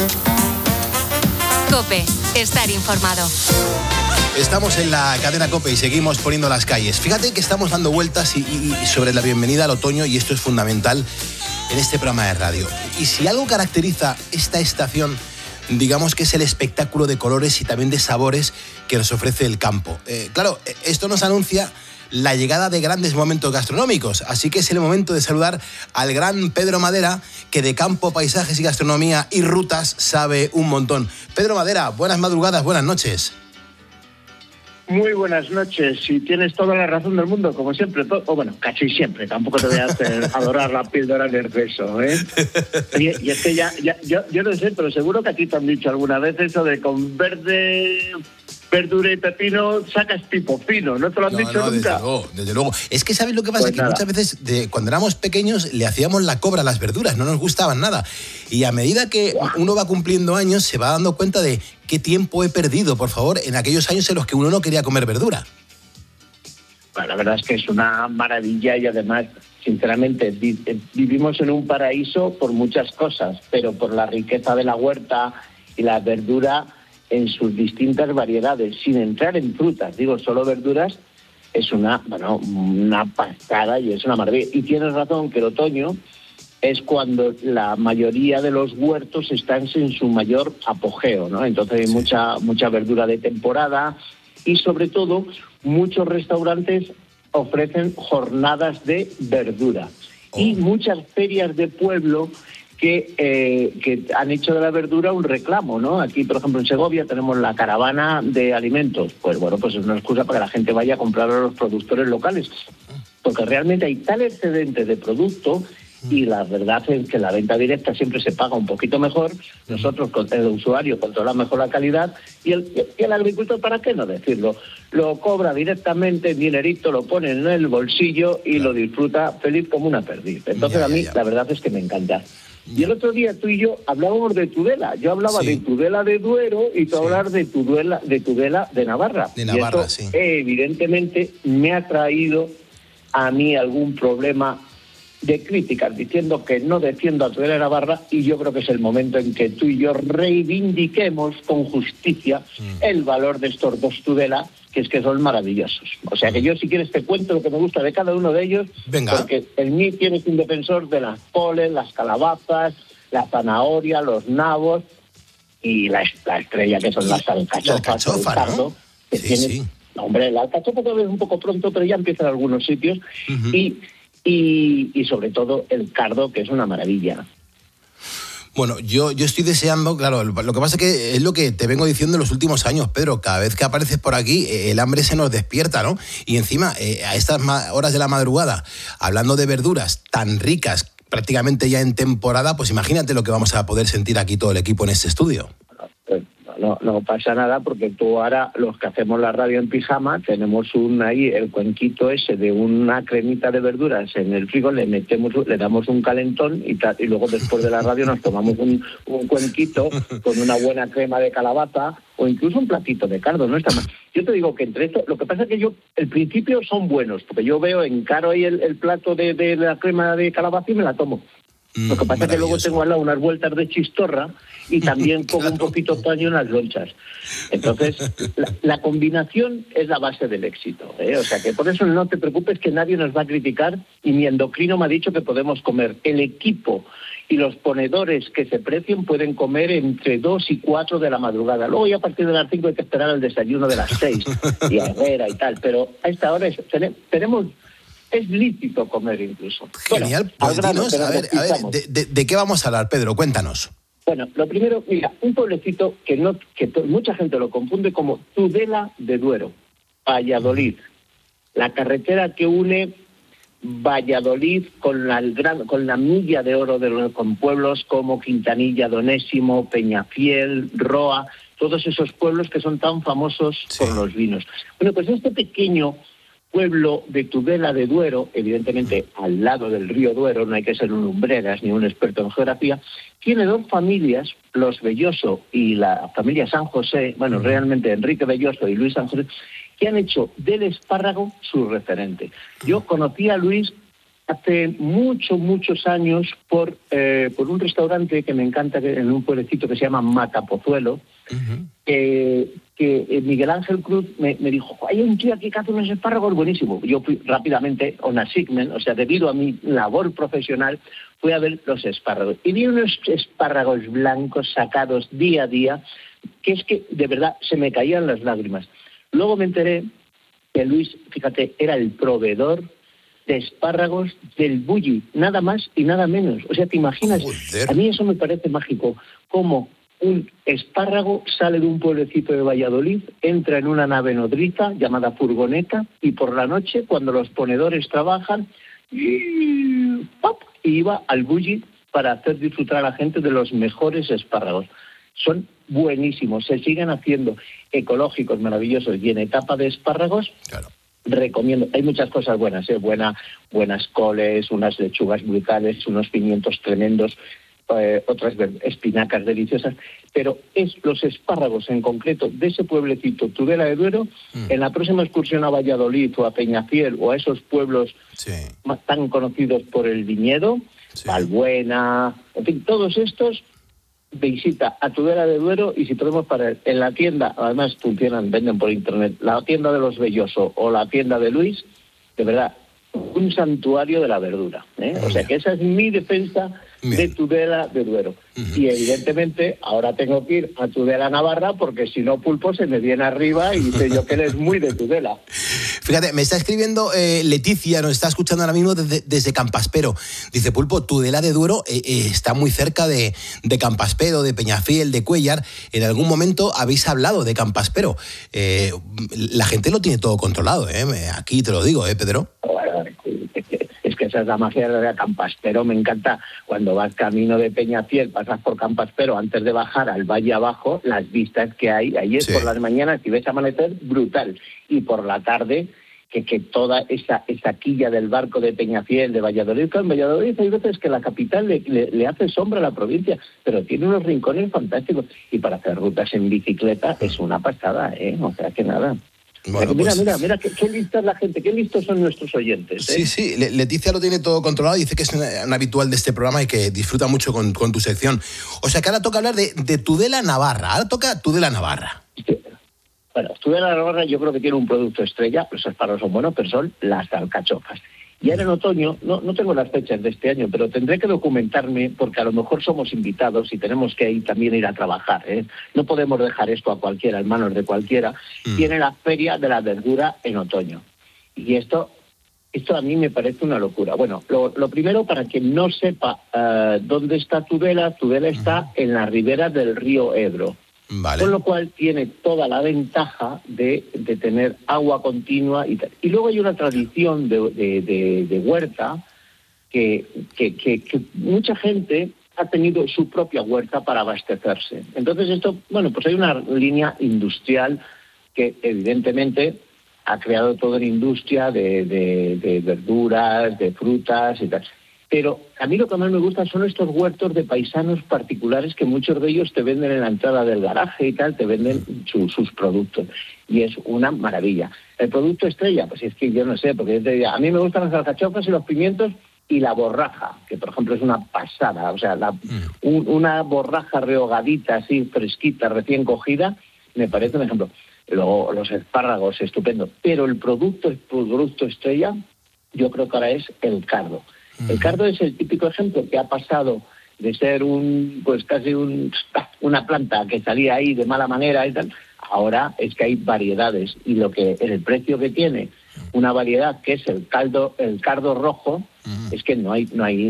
COPE, estar informado.
Estamos en la cadena COPE y seguimos poniendo las calles. Fíjate que estamos dando vueltas y sobre la bienvenida al otoño, y esto es fundamental en este programa de radio. Y si algo caracteriza esta estación, digamos que es el espectáculo de colores y también de sabores que nos ofrece el campo. Claro, esto nos anuncia la llegada de grandes momentos gastronómicos, así que es el momento de saludar al gran Pedro Madera, que de campo, paisajes y gastronomía y rutas sabe un montón. Pedro Madera, buenas madrugadas, buenas noches.
Muy buenas noches. Si tienes toda la razón del mundo, como siempre, o bueno, casi siempre. Tampoco te voy a hacer adorar la píldora nervioso, ¿eh? Y es que yo no sé, pero seguro que a ti te han dicho alguna vez eso de con verde, verdura y pepino sacas pipo fino. ¿No te lo han dicho nunca?
Desde luego. Es que ¿sabes lo que pasa?
Pues
que muchas veces, cuando éramos pequeños, le hacíamos la cobra a las verduras, no nos gustaban nada. Y a medida que uno va cumpliendo años, se va dando cuenta de qué tiempo he perdido, por favor, en aquellos años en los que uno no quería comer verdura.
Bueno, la verdad es que es una maravilla y además, sinceramente, vivimos en un paraíso por muchas cosas, pero por la riqueza de la huerta y la verdura en sus distintas variedades, sin entrar en frutas, digo, solo verduras, es una pasada y es una maravilla. Y tienes razón que el otoño es cuando la mayoría de los huertos están en su mayor apogeo, ¿no? Entonces hay mucha verdura de temporada y sobre todo muchos restaurantes ofrecen jornadas de verdura y muchas ferias de pueblo que han hecho de la verdura un reclamo, ¿no? Aquí, por ejemplo, en Segovia tenemos la caravana de alimentos. Pues bueno, pues es una excusa para que la gente vaya a comprar a los productores locales. Porque realmente hay tal excedente de producto y la verdad es que la venta directa siempre se paga un poquito mejor. Nosotros, el usuario, controla mejor la calidad y el agricultor, ¿para qué no decirlo? Lo cobra directamente, dinerito, lo pone en el bolsillo y lo disfruta feliz como una perdiz. Entonces a mí la verdad es que me encanta. Y el otro día tú y yo hablábamos de Tudela. Yo hablaba de Tudela de Duero y tú hablas de Tudela de Navarra.
De Navarra,
y esto, evidentemente, me ha traído a mí algún problema de críticas, diciendo que no defiendo a Tudela de Navarra, y yo creo que es el momento en que tú y yo reivindiquemos con justicia el valor de estos dos Tudela, que es que son maravillosos. O sea que yo, si quieres, te cuento lo que me gusta de cada uno de ellos. Venga. Porque en mí tienes un defensor de las coles, las calabazas, la zanahoria, los nabos y la estrella, que son las alcachofas. La ¿no? Que sí. Hombre, la alcachofa todavía es un poco pronto, pero ya empieza en algunos sitios. Y sobre todo el cardo, que es una maravilla.
Bueno, yo estoy deseando, claro, lo que pasa es lo que te vengo diciendo en los últimos años, Pedro, cada vez que apareces por aquí, el hambre se nos despierta, ¿no? Y encima, a estas horas de la madrugada, hablando de verduras tan ricas, prácticamente ya en temporada, pues imagínate lo que vamos a poder sentir aquí todo el equipo en este estudio.
No pasa nada, porque tú ahora, los que hacemos la radio en pijama, tenemos el cuenquito ese de una cremita de verduras en el frigo, le damos un calentón y luego después de la radio nos tomamos un cuenquito con una buena crema de calabaza o incluso un platito de cardo, no está mal. Yo te digo que entre esto, lo que pasa es que el principio son buenos, porque yo encaro ahí el plato de la crema de calabaza y me la tomo. Lo que pasa es que luego tengo al lado unas vueltas de chistorra y también pongo un poquito de paño en las lonchas. Entonces, la combinación es la base del éxito, ¿eh? O sea que por eso no te preocupes, que nadie nos va a criticar, y mi endocrino me ha dicho que podemos comer. El equipo y los ponedores que se precien pueden comer entre 2 y 4 de la madrugada. Luego ya a partir de las 5 hay que esperar el desayuno de las 6 y Herrera y tal, pero a esta hora tenemos... Es lícito comer incluso.
Genial, bueno, pues dinos, a ver, ¿de qué vamos a hablar, Pedro? Cuéntanos.
Bueno, lo primero, mira, un pueblecito que mucha gente lo confunde como Tudela de Duero, Valladolid. La carretera que une Valladolid con la milla de oro con pueblos como Quintanilla, Donésimo, Peñafiel, Roa, todos esos pueblos que son tan famosos por los vinos. Bueno, pues este pequeño pueblo de Tudela de Duero, evidentemente al lado del río Duero, no hay que ser un lumbreras ni un experto en geografía, tiene dos familias, los Belloso y la familia San José, bueno, realmente Enrique Belloso y Luis San José, que han hecho del espárrago su referente. Yo conocí a Luis hace muchos años por un restaurante que me encanta, en un pueblecito que se llama Matapozuelo, que Miguel Ángel Cruz me dijo, hay un tío aquí que hace unos espárragos buenísimos. Yo fui rápidamente a una Sigmen, o sea, debido a mi labor profesional, fui a ver los espárragos. Y vi unos espárragos blancos sacados día a día, que es que de verdad se me caían las lágrimas. Luego me enteré que Luis, fíjate, era el proveedor de espárragos del Bulli, nada más y nada menos. O sea, ¿te imaginas? Joder. A mí eso me parece mágico, cómo un espárrago sale de un pueblecito de Valladolid, entra en una nave nodriza llamada furgoneta y por la noche, cuando los ponedores trabajan, ¡pop!, y iba al bulli para hacer disfrutar a la gente de los mejores espárragos. Son buenísimos, se siguen haciendo ecológicos, maravillosos, y en etapa de espárragos, recomiendo. Hay muchas cosas buenas, buenas coles, unas lechugas brutales, unos pimientos tremendos, otras espinacas deliciosas, pero es los espárragos en concreto de ese pueblecito Tudela de Duero. En la próxima excursión a Valladolid o a Peñafiel o a esos pueblos tan conocidos por el viñedo, Valbuena, en fin, todos estos, visita a Tudela de Duero, y si podemos parar en la tienda, además venden por internet, la tienda de los Belloso o la tienda de Luis, de verdad, un santuario de la verdura, O sea que esa es mi defensa de Tudela de Duero. Y evidentemente ahora tengo que ir a Tudela Navarra, porque si no, Pulpo se me viene arriba y sé yo que él es muy de Tudela.
Fíjate, me está escribiendo Leticia, nos está escuchando ahora mismo desde Campaspero. Dice, Pulpo, Tudela de Duero está muy cerca de Campaspero, de Peñafiel, de Cuéllar. En algún momento habéis hablado de Campaspero. La gente lo tiene todo controlado, aquí te lo digo, Pedro.
Es que esa es la magia de Campaspero. Me encanta cuando vas camino de Peñafiel, pasas por Campaspero, antes de bajar al valle abajo, las vistas que hay. Ahí es por las mañanas, si ves amanecer, brutal. Y por la tarde, que toda esa quilla del barco de Peñafiel, de Valladolid. En Valladolid hay veces que la capital le hace sombra a la provincia, pero tiene unos rincones fantásticos. Y para hacer rutas en bicicleta es una pasada, O sea que nada. Bueno, mira, qué lista es la gente, qué listos son nuestros oyentes.
Sí, Leticia lo tiene todo controlado, dice que es un habitual de este programa y que disfruta mucho con tu sección. O sea que ahora toca hablar de Tudela Navarra, Sí.
Bueno, Tudela Navarra yo creo que tiene un producto estrella, los espárragos son buenos, pero son las alcachofas. Y ahora en otoño, no tengo las fechas de este año, pero tendré que documentarme, porque a lo mejor somos invitados y tenemos que también ir a trabajar. No podemos dejar esto a cualquiera, en manos de cualquiera. Tiene la Feria de la Verdura en otoño. Y esto a mí me parece una locura. Bueno, lo primero, para quien no sepa dónde está Tudela está en la ribera del río Ebro. Vale. Con lo cual tiene toda la ventaja de tener agua continua y tal. Y luego hay una tradición de huerta que mucha gente ha tenido su propia huerta para abastecerse. Entonces esto, pues hay una línea industrial que evidentemente ha creado toda una industria de verduras, de frutas y tal. Pero a mí lo que más me gusta son estos huertos de paisanos particulares, que muchos de ellos te venden en la entrada del garaje y tal, te venden sus productos. Y es una maravilla. El producto estrella, pues es que yo no sé, porque a mí me gustan las alcachofas y los pimientos y la borraja, que por ejemplo es una pasada. O sea, una borraja rehogadita, así fresquita, recién cogida, me parece un ejemplo. Luego los espárragos, estupendo. Pero el producto estrella, yo creo que ahora es el cardo. El cardo es el típico ejemplo que ha pasado de ser casi una planta que salía ahí de mala manera y tal. Ahora es que hay variedades, y el precio que tiene una variedad que es el cardo rojo, es que no hay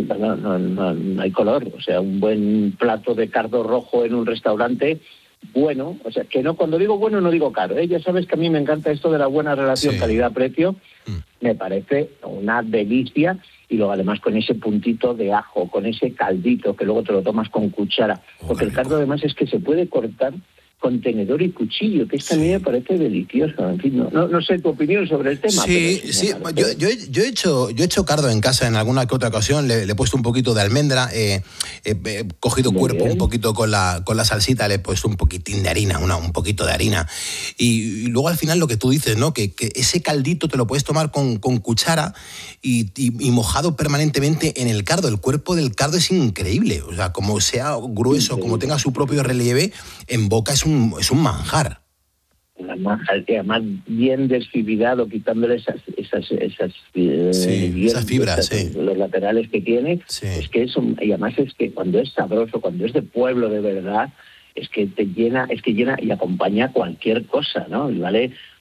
color. O sea, un buen plato de cardo rojo en un restaurante bueno, o sea, que no, cuando digo bueno no digo caro, ya sabes que a mí me encanta esto de la buena relación calidad-precio, me parece una delicia. Y luego además con ese puntito de ajo, con ese caldito que luego te lo tomas con cuchara, porque el cardo además es que se puede cortar con tenedor y cuchillo, que esto a mí me parece delicioso. En fin, no sé tu opinión sobre el tema.
Sí, yo he hecho cardo en casa en alguna que otra ocasión, le he puesto un poquito de almendra, he cogido cuerpo un poquito con la salsita, le he puesto un poquitín de harina, un poquito de harina, y luego al final lo que tú dices, ¿no? Que ese caldito te lo puedes tomar con cuchara y mojado permanentemente en el cardo. El cuerpo del cardo es increíble, o sea, como sea grueso, como tenga su propio relieve, en boca es un manjar.
Una manjar, que además bien desfibrado, quitándole esas fibras, los laterales que tiene. Es que eso, y además es que cuando es sabroso, cuando es de pueblo de verdad, es que llena y acompaña cualquier cosa, ¿no? Y vale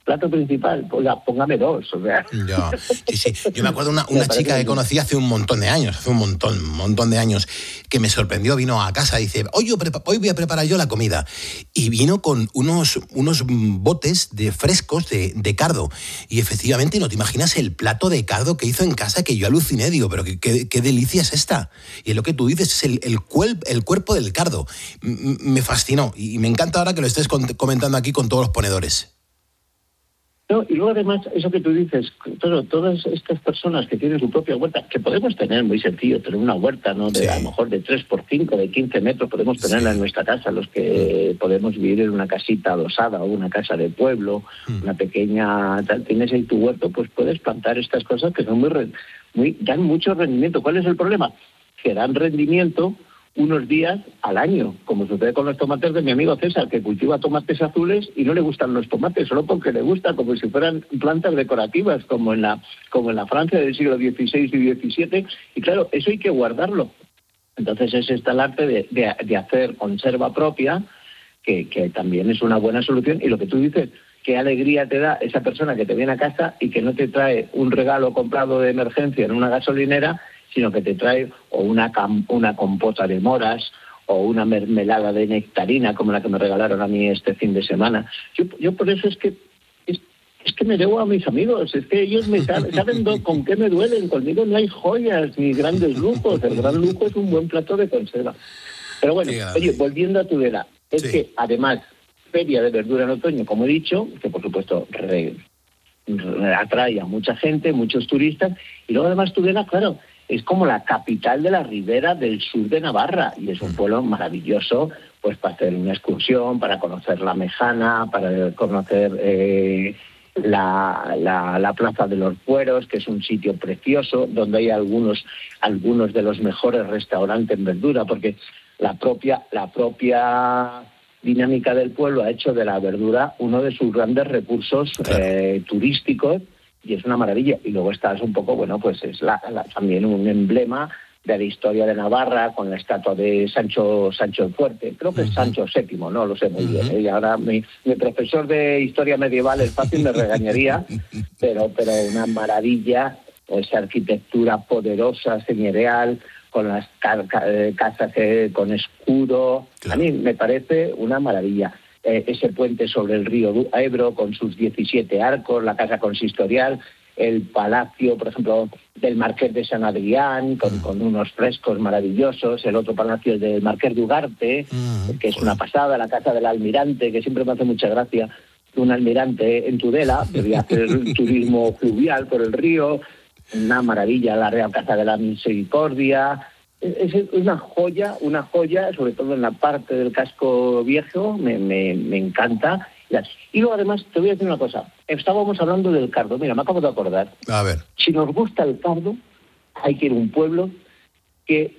plato principal, pues póngame 2, o sea.
Sí. Yo me acuerdo una chica que conocí hace un montón de años, que me sorprendió, vino a casa y dice, hoy voy a preparar yo la comida. Y vino con unos botes de frescos de cardo. Y efectivamente, no te imaginas el plato de cardo que hizo en casa, que yo aluciné, digo, pero qué delicia es esta. Y es lo que tú dices, es el cuerpo del cardo. Me fascinó y me encanta ahora que lo estés comentando aquí con todos los ponedores.
No, y luego además, eso que tú dices, todas estas personas que tienen su propia huerta, que podemos tener, muy sencillo, tener una huerta, ¿no? A lo mejor de 3x5, de 15 metros, podemos tenerla en nuestra casa, los que podemos vivir en una casita adosada o una casa de pueblo, una pequeña, tienes ahí tu huerto, pues puedes plantar estas cosas que son dan mucho rendimiento. ¿Cuál es el problema? Que dan rendimiento unos días al año, como sucede con los tomates de mi amigo César, que cultiva tomates azules y no le gustan los tomates, solo porque le gusta, como si fueran plantas decorativas, como en la Francia del siglo XVI y XVII, y claro, eso hay que guardarlo. Entonces es el arte de hacer conserva propia, que también es una buena solución, y lo que tú dices, qué alegría te da esa persona que te viene a casa y que no te trae un regalo comprado de emergencia en una gasolinera, sino que te trae o una compota de moras o una mermelada de nectarina como la que me regalaron a mí este fin de semana. Yo por eso es que me debo a mis amigos, es que ellos me saben con qué me duelen. Conmigo no hay joyas ni grandes lujos, el gran lujo es un buen plato de conserva. Pero bueno, oye, volviendo a Tudela, es que además, feria de verdura en otoño, como he dicho, que por supuesto atrae a mucha gente, muchos turistas, y luego además Tudela, claro, es como la capital de la ribera del sur de Navarra y es un pueblo maravilloso, pues para hacer una excursión, para conocer la Mejana, para conocer la Plaza de los Fueros, que es un sitio precioso, donde hay algunos de los mejores restaurantes en verdura, porque la propia dinámica del pueblo ha hecho de la verdura uno de sus grandes recursos turísticos, y es una maravilla. Y luego estás un poco, bueno, pues es también un emblema de la historia de Navarra, con la estatua de Sancho el Fuerte. Creo que es Sancho VII, no lo sé muy bien. Y ahora mi profesor de historia medieval, el fácil, me regañaría, pero una maravilla, esa arquitectura poderosa, señorial, con las casas con escudo. A mí me parece una maravilla. Ese puente sobre el río Ebro con sus 17 arcos, la casa consistorial, el palacio, por ejemplo, del Marqués de San Adrián, con unos frescos maravillosos, el otro palacio del Marqués de Ugarte, que es una pasada, la casa del almirante, que siempre me hace mucha gracia, un almirante en Tudela, debía hacer turismo fluvial por el río, una maravilla, la Real Casa de la Misericordia. Es una joya, sobre todo en la parte del casco viejo, me encanta. Y luego además te voy a decir una cosa, estábamos hablando del cardo, mira, me acabo de acordar.
A ver.
Si nos gusta el cardo, hay que ir a un pueblo que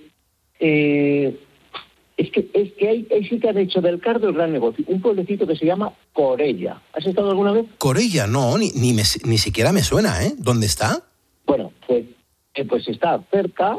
es que ahí sí que han hecho del cardo el gran negocio, un pueblecito que se llama Corella. ¿Has estado alguna vez?
Corella, no, ni siquiera me suena, ¿eh? ¿Dónde está?
Bueno, pues está cerca,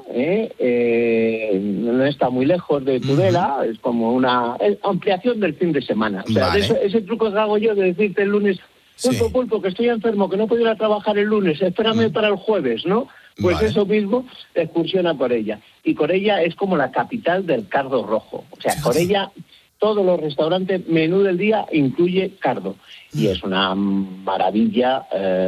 no está muy lejos de Tudela, es como una ampliación del fin de semana. O sea,
Vale.
ese truco que hago yo de decirte el lunes, pulpo, que estoy enfermo, que no puedo ir a trabajar el lunes, espérame para el jueves, ¿no? Pues vale. Eso mismo, excursión a Corella. Y Corella es como la capital del cardo rojo. O sea, Corella, todos los restaurantes, menú del día incluye cardo. Y es una maravilla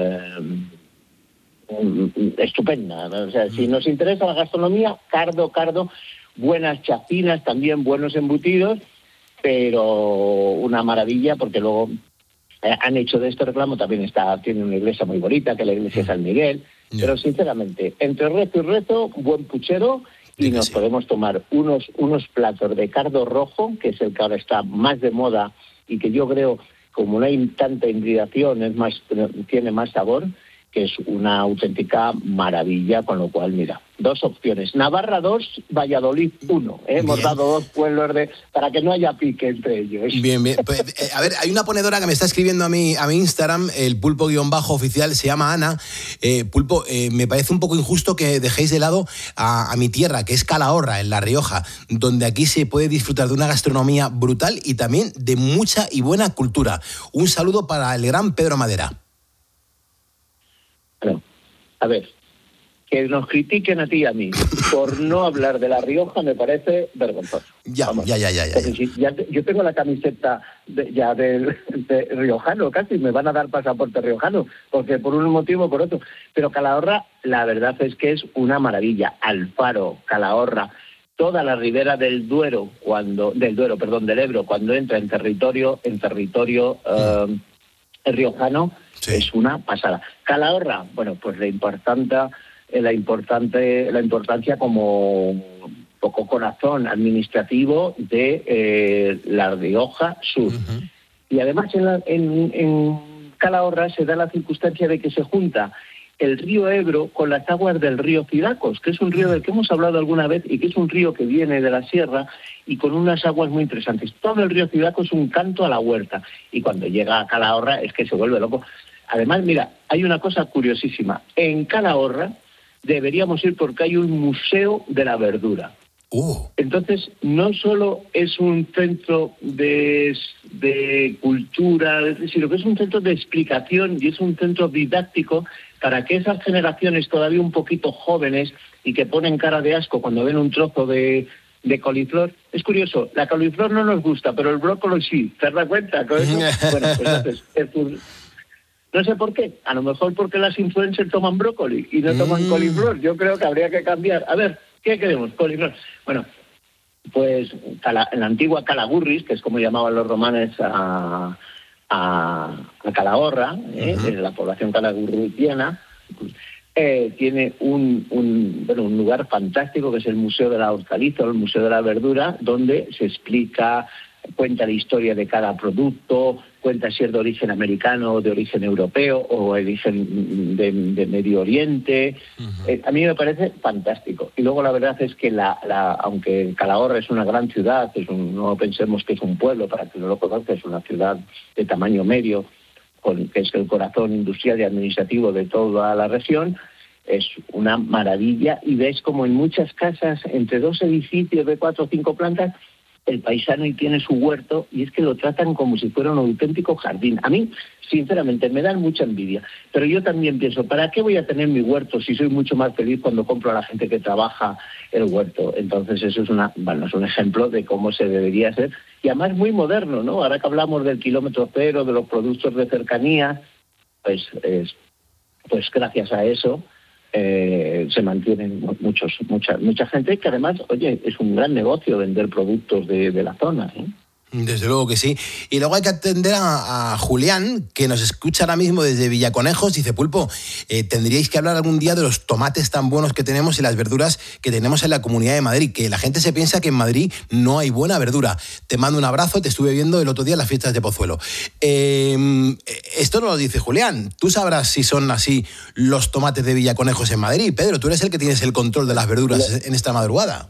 estupenda. O sea, si nos interesa la gastronomía, cardo, buenas chacinas, también buenos embutidos, pero una maravilla porque luego han hecho de este reclamo, también tiene una iglesia muy bonita, que es la iglesia de San Miguel, pero sinceramente, entre rezo y rezo, buen puchero, y nos podemos tomar unos platos de cardo rojo, que es el que ahora está más de moda y que yo creo, como no hay tanta hibridación, tiene más sabor, que es una auténtica maravilla, con lo cual, mira, 2 opciones. Navarra 2, Valladolid 1. Hemos dado 2 pueblos para que no haya pique entre ellos.
Bien. Pues, a ver, hay una ponedora que me está escribiendo a mi Instagram, el pulpo_oficial, se llama Ana. Pulpo, me parece un poco injusto que dejéis de lado a mi tierra, que es Calahorra, en La Rioja, donde aquí se puede disfrutar de una gastronomía brutal y también de mucha y buena cultura. Un saludo para el gran Pedro Madera.
Bueno, a ver, que nos critiquen a ti y a mí por no hablar de La Rioja me parece vergonzoso.
Ya.
Yo tengo la camiseta de riojano, casi me van a dar pasaporte riojano, porque por un motivo o por otro. Pero Calahorra, la verdad es que es una maravilla. Alfaro, Calahorra, toda la ribera del Ebro, cuando entra en territorio riojano, sí. Es una pasada. Calahorra, bueno, pues la importancia como poco corazón administrativo de La Rioja Sur. Uh-huh. Y además en Calahorra se da la circunstancia de que se junta el río Ebro con las aguas del río Cidacos, que es un río del que hemos hablado alguna vez y que es un río que viene de la sierra y con unas aguas muy interesantes. Todo el río Cidacos es un canto a la huerta y cuando llega a Calahorra es que se vuelve loco. Además, mira, hay una cosa curiosísima. En Calahorra deberíamos ir porque hay un museo de la verdura. Entonces, no solo es un centro de cultura, sino que es un centro de explicación y es un centro didáctico para que esas generaciones todavía un poquito jóvenes y que ponen cara de asco cuando ven un trozo de coliflor. Es curioso, la coliflor no nos gusta, pero el brócoli sí. ¿Te das cuenta con eso? Bueno, pues entonces, no sé por qué. A lo mejor porque las influencers toman brócoli y no toman coliflor. Yo creo que habría que cambiar. A ver, ¿qué queremos? Coliflor. Bueno, pues en la antigua Calagurris, que es como llamaban los romanes a Calahorra, la población calagurritiana, tiene un lugar fantástico que es el Museo de la Hortaliza, el Museo de la Verdura, donde se explica, cuenta la historia de cada producto, cuenta si es de origen americano o de origen europeo o origen de Medio Oriente. Uh-huh. A mí me parece fantástico. Y luego la verdad es que aunque Calahorra es una gran ciudad, no pensemos que es un pueblo, para que no lo conozca, es una ciudad de tamaño medio, que es el corazón industrial y administrativo de toda la región, es una maravilla. Y ves como en muchas casas, entre 2 edificios de 4 o 5 plantas, el paisano y tiene su huerto y es que lo tratan como si fuera un auténtico jardín. A mí, sinceramente, me dan mucha envidia, pero yo también pienso, ¿para qué voy a tener mi huerto si soy mucho más feliz cuando compro a la gente que trabaja el huerto? Entonces eso es un ejemplo de cómo se debería hacer y además muy moderno, ¿no? Ahora que hablamos del kilómetro cero, de los productos de cercanía, pues gracias a eso se mantienen mucha gente que además, oye, es un gran negocio vender productos de la zona, ¿eh?
Desde luego que sí. Y luego hay que atender a Julián, que nos escucha ahora mismo desde Villaconejos. Dice, Pulpo, tendríais que hablar algún día de los tomates tan buenos que tenemos y las verduras que tenemos en la Comunidad de Madrid, que la gente se piensa que en Madrid no hay buena verdura. Te mando un abrazo, te estuve viendo el otro día en las fiestas de Pozuelo. Esto no lo dice Julián. Tú sabrás si son así los tomates de Villaconejos en Madrid. Pedro, tú eres el que tienes el control de las verduras en esta madrugada.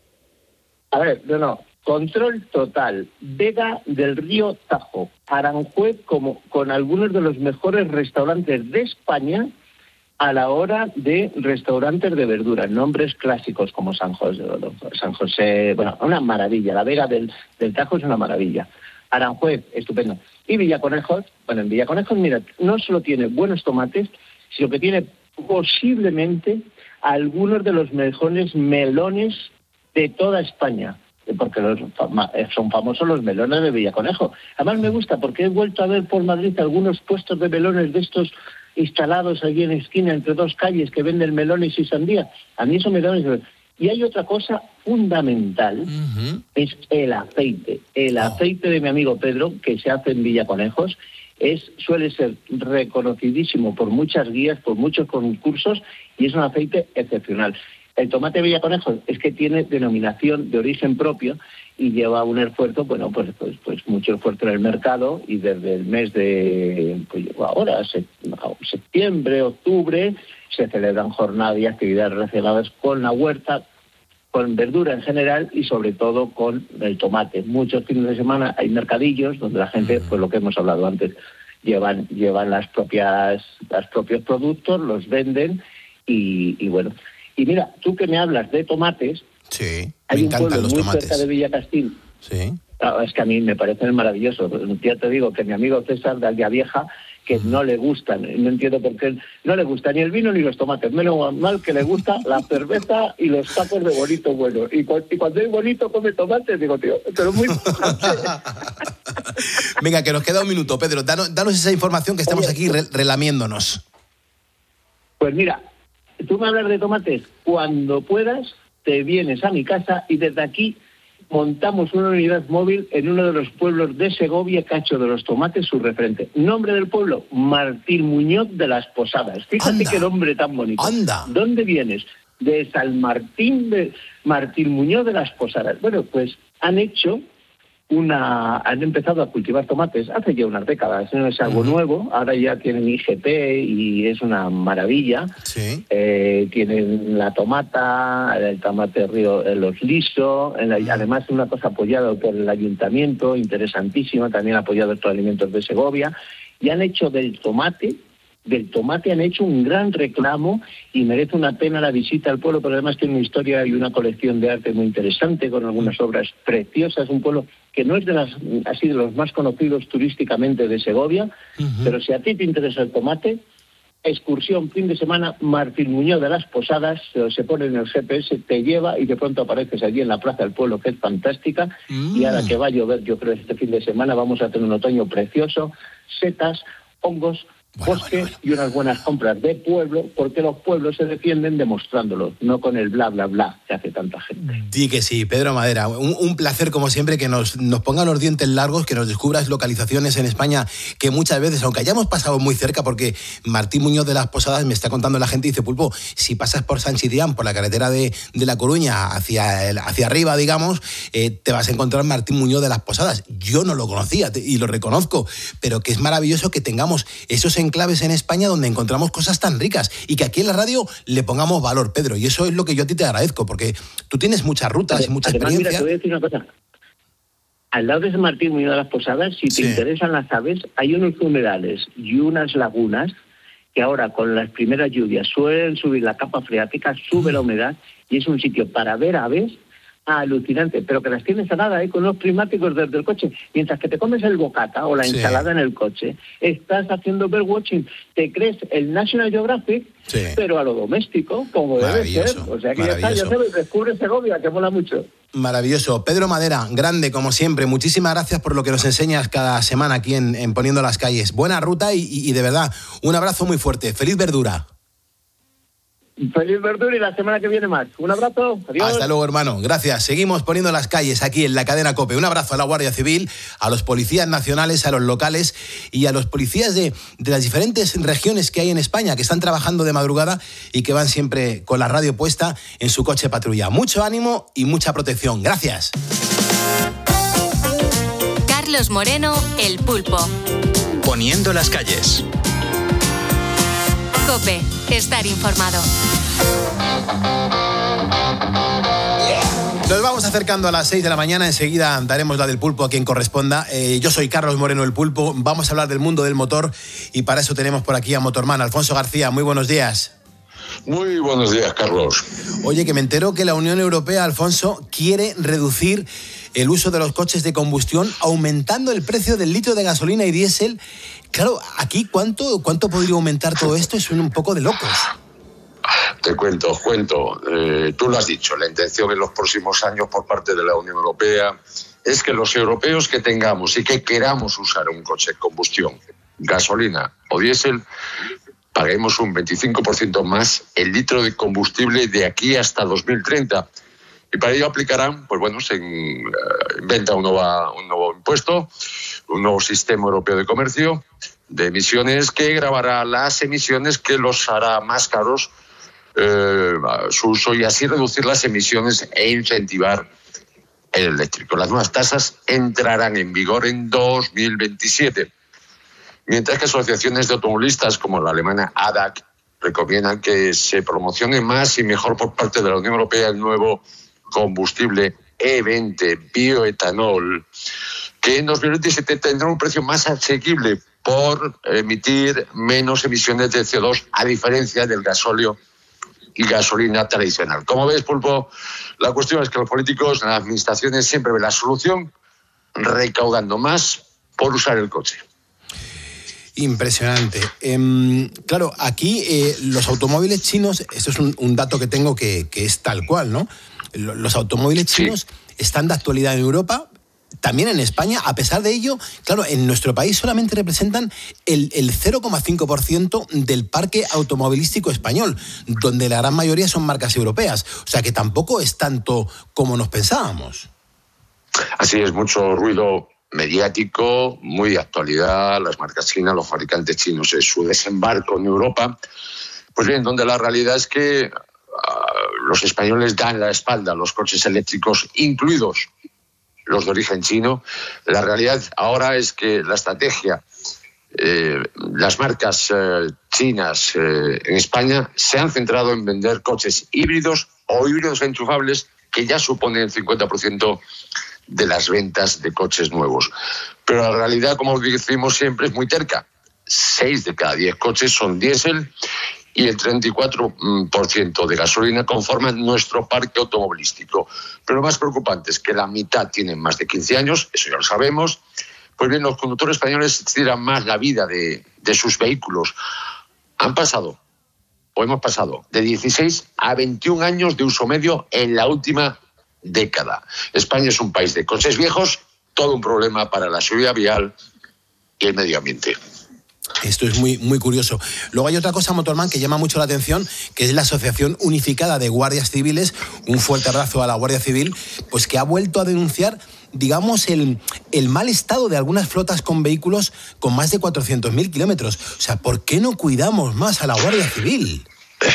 A ver, no. Control total. Vega del Río Tajo, Aranjuez, con algunos de los mejores restaurantes de España a la hora de restaurantes de verdura. Nombres clásicos como San José, bueno, una maravilla. La Vega del Tajo es una maravilla. Aranjuez, estupendo. Y Villaconejos, bueno, en Villaconejos, mira, no solo tiene buenos tomates, sino que tiene posiblemente algunos de los mejores melones de toda España. Porque son famosos los melones de Villaconejo. Además me gusta porque he vuelto a ver por Madrid algunos puestos de melones de estos instalados allí en esquina entre 2 calles que venden melones y sandía. A mí eso me da... Y hay otra cosa fundamental, es el aceite. El aceite de mi amigo Pedro, que se hace en Villaconejos, suele ser reconocidísimo por muchas guías, por muchos concursos, y es un aceite excepcional. El tomate Villaconejos es que tiene denominación de origen propio y lleva un esfuerzo, bueno, pues mucho esfuerzo en el mercado, y desde el mes de, pues ahora, septiembre, octubre, se celebran jornadas y actividades relacionadas con la huerta, con verdura en general y sobre todo con el tomate. Muchos fines de semana hay mercadillos donde la gente, pues lo que hemos hablado antes, llevan los propios productos, los venden y bueno. Y mira, tú que me hablas de tomates,
sí,
hay
me
un
encantan
pueblo
los
muy
tomates.
cerca de Villacastín.
Sí.
Es que a mí me parecen maravillosos. Ya te digo que mi amigo César de Aldeavieja, que no le gustan, no entiendo por qué, no le gusta ni el vino ni los tomates, menos mal que le gusta la cerveza y los tacos de bonito bueno. Y cuando es bonito come tomates, digo, tío, pero muy...
Venga, que nos queda un minuto, Pedro, danos esa información que estamos aquí relamiéndonos.
Pues mira, tú me hablas de tomates, cuando puedas te vienes a mi casa y desde aquí montamos una unidad móvil en uno de los pueblos de Segovia que ha hecho de los tomates su referente. Nombre del pueblo, Martín Muñoz de las Posadas. Fíjate qué nombre tan bonito.
Anda.
¿Dónde vienes? De San Martín, de Martín Muñoz de las Posadas. Bueno, pues han empezado a cultivar tomates hace ya unas décadas, no es algo nuevo, ahora ya tienen IGP y es una maravilla.
Sí.
Tienen la tomata, el tomate río, los lisos, además una cosa apoyada por el ayuntamiento, interesantísima, también apoyado por Alimentos de Segovia, y han hecho del tomate han hecho un gran reclamo y merece una pena la visita al pueblo, pero además tiene una historia y una colección de arte muy interesante con algunas obras preciosas, un pueblo que no es así de los más conocidos turísticamente de Segovia, pero si a ti te interesa el tomate, excursión fin de semana, Martín Muñoz de las Posadas, se pone en el GPS, te lleva y de pronto apareces allí en la plaza del pueblo, que es fantástica, y ahora que va a llover, yo creo este fin de semana vamos a tener un otoño precioso, setas, hongos, bosque y unas buenas compras de pueblo, porque los pueblos se defienden demostrándolo, no con el bla bla bla que hace tanta gente.
Sí que sí, Pedro Madera, un placer como siempre que nos pongan los dientes largos, que nos descubras localizaciones en España que muchas veces, aunque hayamos pasado muy cerca, porque Martín Muñoz de las Posadas me está contando la gente, dice, Pulpo, si pasas por San Chirián, por la carretera de La Coruña hacia arriba, digamos, te vas a encontrar Martín Muñoz de las Posadas. Yo no lo conocía y lo reconozco, pero que es maravilloso que tengamos esos enclaves en España donde encontramos cosas tan ricas y que aquí en la radio le pongamos valor, Pedro, y eso es lo que yo a ti te agradezco, porque tú tienes muchas rutas y mucha experiencia.
Mira, te voy a decir una cosa. Al lado de San Martín Muñoz de las Posadas, si te interesan las aves, hay unos humedales y unas lagunas que ahora con las primeras lluvias suelen subir la capa freática, sube la humedad y es un sitio para ver aves alucinante, pero que las tienes a nada, con los prismáticos desde el coche. Mientras que te comes el bocata o la ensalada en el coche, estás haciendo birdwatching, te crees el National Geographic, pero a lo doméstico, como debe ser. O sea que ya está, ya sabes, descubre Segovia, que mola mucho.
Maravilloso. Pedro Madera, grande como siempre. Muchísimas gracias por lo que nos enseñas cada semana aquí en Poniendo las Calles. Buena ruta y de verdad, un abrazo muy fuerte. ¡Feliz verdura!
Feliz verdura y la semana que viene más. Un abrazo. Adiós.
Hasta luego, hermano. Gracias. Seguimos Poniendo las Calles aquí en la cadena COPE. Un abrazo a la Guardia Civil, a los policías nacionales, a los locales y a los policías de las diferentes regiones que hay en España, que están trabajando de madrugada y que van siempre con la radio puesta en su coche patrulla. Mucho ánimo y mucha protección. Gracias.
Carlos Moreno, El Pulpo.
Poniendo las Calles.
COPE. Estar informado.
Nos vamos acercando a las 6 de la mañana. Enseguida daremos la del pulpo a quien corresponda. Yo soy Carlos Moreno, El Pulpo. Vamos a hablar del mundo del motor y para eso tenemos por aquí a Motorman. Alfonso García, muy buenos días.
Muy buenos días, Carlos.
Oye, que me entero que la Unión Europea, Alfonso, quiere reducir el uso de los coches de combustión aumentando el precio del litro de gasolina y diésel. Claro, aquí, ¿cuánto podría aumentar todo esto? Es un poco de locos.
Te cuento. Tú lo has dicho, la intención en los próximos años por parte de la Unión Europea es que los europeos que tengamos y que queramos usar un coche de combustión, gasolina o diésel, paguemos un 25% más el litro de combustible de aquí hasta 2030. Y para ello aplicarán, se inventa un nuevo impuesto, un nuevo sistema europeo de comercio de emisiones que gravará las emisiones, que los hará más caros su uso y así reducir las emisiones e incentivar el eléctrico. Las nuevas tasas entrarán en vigor en 2027, mientras que asociaciones de automovilistas como la alemana ADAC
recomiendan que se promocione más y mejor por parte de la Unión Europea el nuevo combustible E20 bioetanol, que en 2027 tendrá un precio más asequible por emitir menos emisiones de CO2, a diferencia del gasóleo y gasolina tradicional. Como ves, Pulpo, la cuestión es que los políticos, las administraciones, siempre ven la solución recaudando más por usar el coche.
Impresionante. Claro, aquí los automóviles chinos, esto es un dato que tengo que es tal cual, ¿no? Los automóviles chinos están de actualidad en Europa, también en España. A pesar de ello, claro, en nuestro país solamente representan el 0,5% del parque automovilístico español, donde la gran mayoría son marcas europeas. O sea que tampoco es tanto como nos pensábamos.
Así es, mucho ruido mediático, muy de actualidad, las marcas chinas, los fabricantes chinos, su desembarco en Europa. Pues bien, donde la realidad es que los españoles dan la espalda a los coches eléctricos, incluidos los de origen chino. La realidad ahora es que la estrategia, las marcas chinas en España se han centrado en vender coches híbridos o híbridos enchufables, que ya suponen el 50% de las ventas de coches nuevos. Pero la realidad, como decimos siempre, es muy terca. 6 de cada 10 coches son diésel y el 34% de gasolina conforman nuestro parque automovilístico. Pero lo más preocupante es que la mitad tienen más de 15 años, eso ya lo sabemos. Pues bien, los conductores españoles estiran más la vida de sus vehículos. Hemos pasado de 16 a 21 años de uso medio en la última década. España es un país de coches viejos, todo un problema para la seguridad vial y el medio ambiente.
Esto es muy, muy curioso. Luego hay otra cosa, Motorman, que llama mucho la atención, que es la Asociación Unificada de Guardias Civiles. Un fuerte abrazo a la Guardia Civil, pues que ha vuelto a denunciar, digamos, el mal estado de algunas flotas con vehículos con más de 400.000 kilómetros. O sea, ¿por qué no cuidamos más a la Guardia Civil?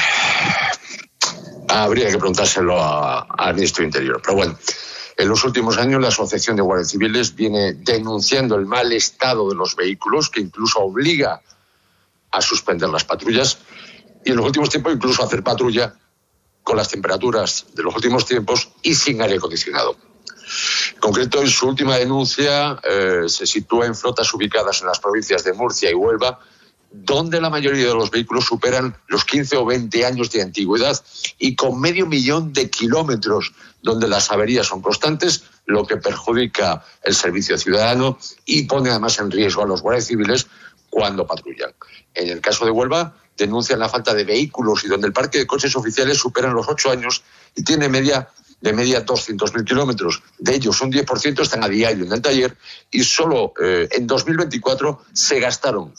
Habría que preguntárselo al ministro de Interior. Pero bueno, en los últimos años la Asociación de Guardias Civiles viene denunciando el mal estado de los vehículos, que incluso obliga a suspender las patrullas, y en los últimos tiempos incluso a hacer patrulla con las temperaturas de los últimos tiempos y sin aire acondicionado. En concreto, en su última denuncia se sitúa en flotas ubicadas en las provincias de Murcia y Huelva, donde la mayoría de los vehículos superan los 15 o 20 años de antigüedad y con 500.000 de kilómetros, donde las averías son constantes, lo que perjudica el servicio ciudadano y pone además en riesgo a los guardias civiles cuando patrullan. En el caso de Huelva, denuncian la falta de vehículos y donde el parque de coches oficiales superan los 8 años y tiene de media 200.000 kilómetros. De ellos, un 10% están a diario en el taller y solo en 2024 se gastaron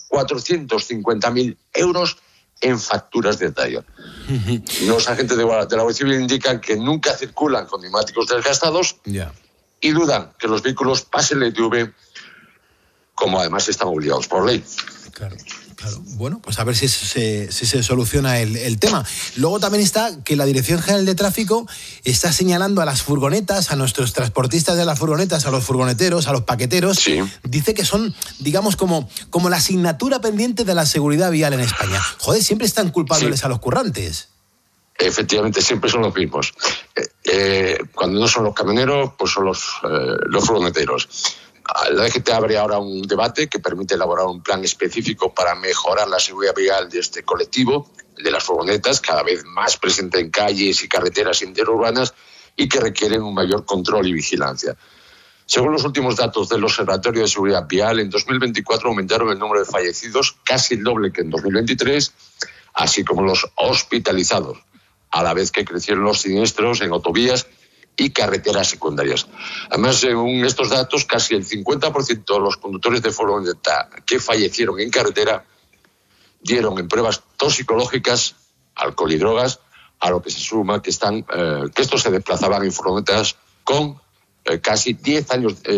450.000 euros en facturas de taller. Los agentes de la Guardia Civil indican que nunca circulan con neumáticos desgastados y dudan que los vehículos pasen el ITV, como además están obligados por ley.
Claro. Bueno, pues a ver si se soluciona el tema. Luego también está que la Dirección General de Tráfico está señalando a las furgonetas, a nuestros transportistas de las furgonetas, a los furgoneteros, a los paqueteros. Sí. Dice que son, digamos, como la asignatura pendiente de la seguridad vial en España. Joder, siempre están culpables a los currantes.
Efectivamente, siempre son los mismos. Cuando no son los camioneros, pues son los furgoneteros. La DGT abre ahora un debate que permite elaborar un plan específico para mejorar la seguridad vial de este colectivo, de las furgonetas, cada vez más presente en calles y carreteras interurbanas y que requieren un mayor control y vigilancia. Según los últimos datos del Observatorio de Seguridad Vial, en 2024 aumentaron el número de fallecidos casi el doble que en 2023, así como los hospitalizados, a la vez que crecieron los siniestros en autovías y carreteras secundarias. Además, según estos datos, casi el 50% de los conductores de furgoneta que fallecieron en carretera dieron en pruebas toxicológicas alcohol y drogas, a lo que se suma que estos se desplazaban en furgonetas con casi 18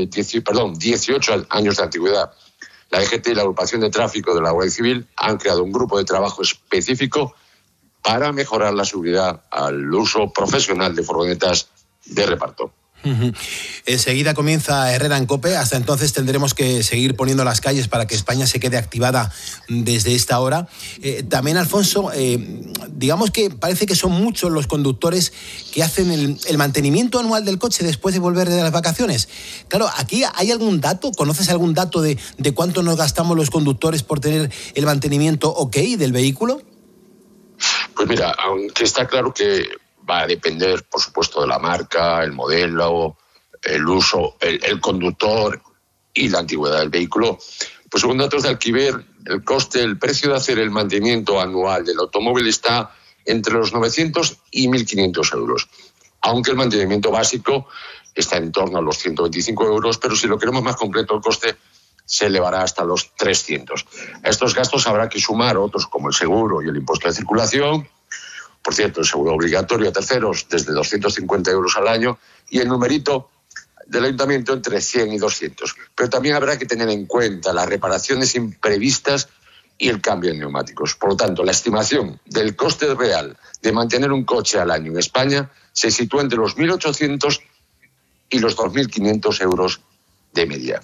años de antigüedad. La DGT y la Agrupación de Tráfico de la Guardia Civil han creado un grupo de trabajo específico para mejorar la seguridad al uso profesional de furgonetas de reparto.
Enseguida comienza Herrera en COPE. Hasta entonces tendremos que seguir poniendo las calles para que España se quede activada desde esta hora. También, Alfonso, digamos que parece que son muchos los conductores que hacen el mantenimiento anual del coche después de volver de las vacaciones. Claro, aquí hay algún dato, ¿conoces algún dato de cuánto nos gastamos los conductores por tener el mantenimiento OK del vehículo?
Pues mira, aunque está claro que va a depender, por supuesto, de la marca, el modelo, el uso, el conductor y la antigüedad del vehículo. Pues según datos de Alquiver, el precio de hacer el mantenimiento anual del automóvil está entre los 900 y 1.500 euros. Aunque el mantenimiento básico está en torno a los 125 euros, pero si lo queremos más completo, el coste se elevará hasta los 300. A estos gastos habrá que sumar otros como el seguro y el impuesto de circulación. Por cierto, el seguro obligatorio a terceros desde 250 euros al año y el numerito del ayuntamiento entre 100 y 200. Pero también habrá que tener en cuenta las reparaciones imprevistas y el cambio de neumáticos. Por lo tanto, la estimación del coste real de mantener un coche al año en España se sitúa entre los 1.800 y los 2.500 euros de media.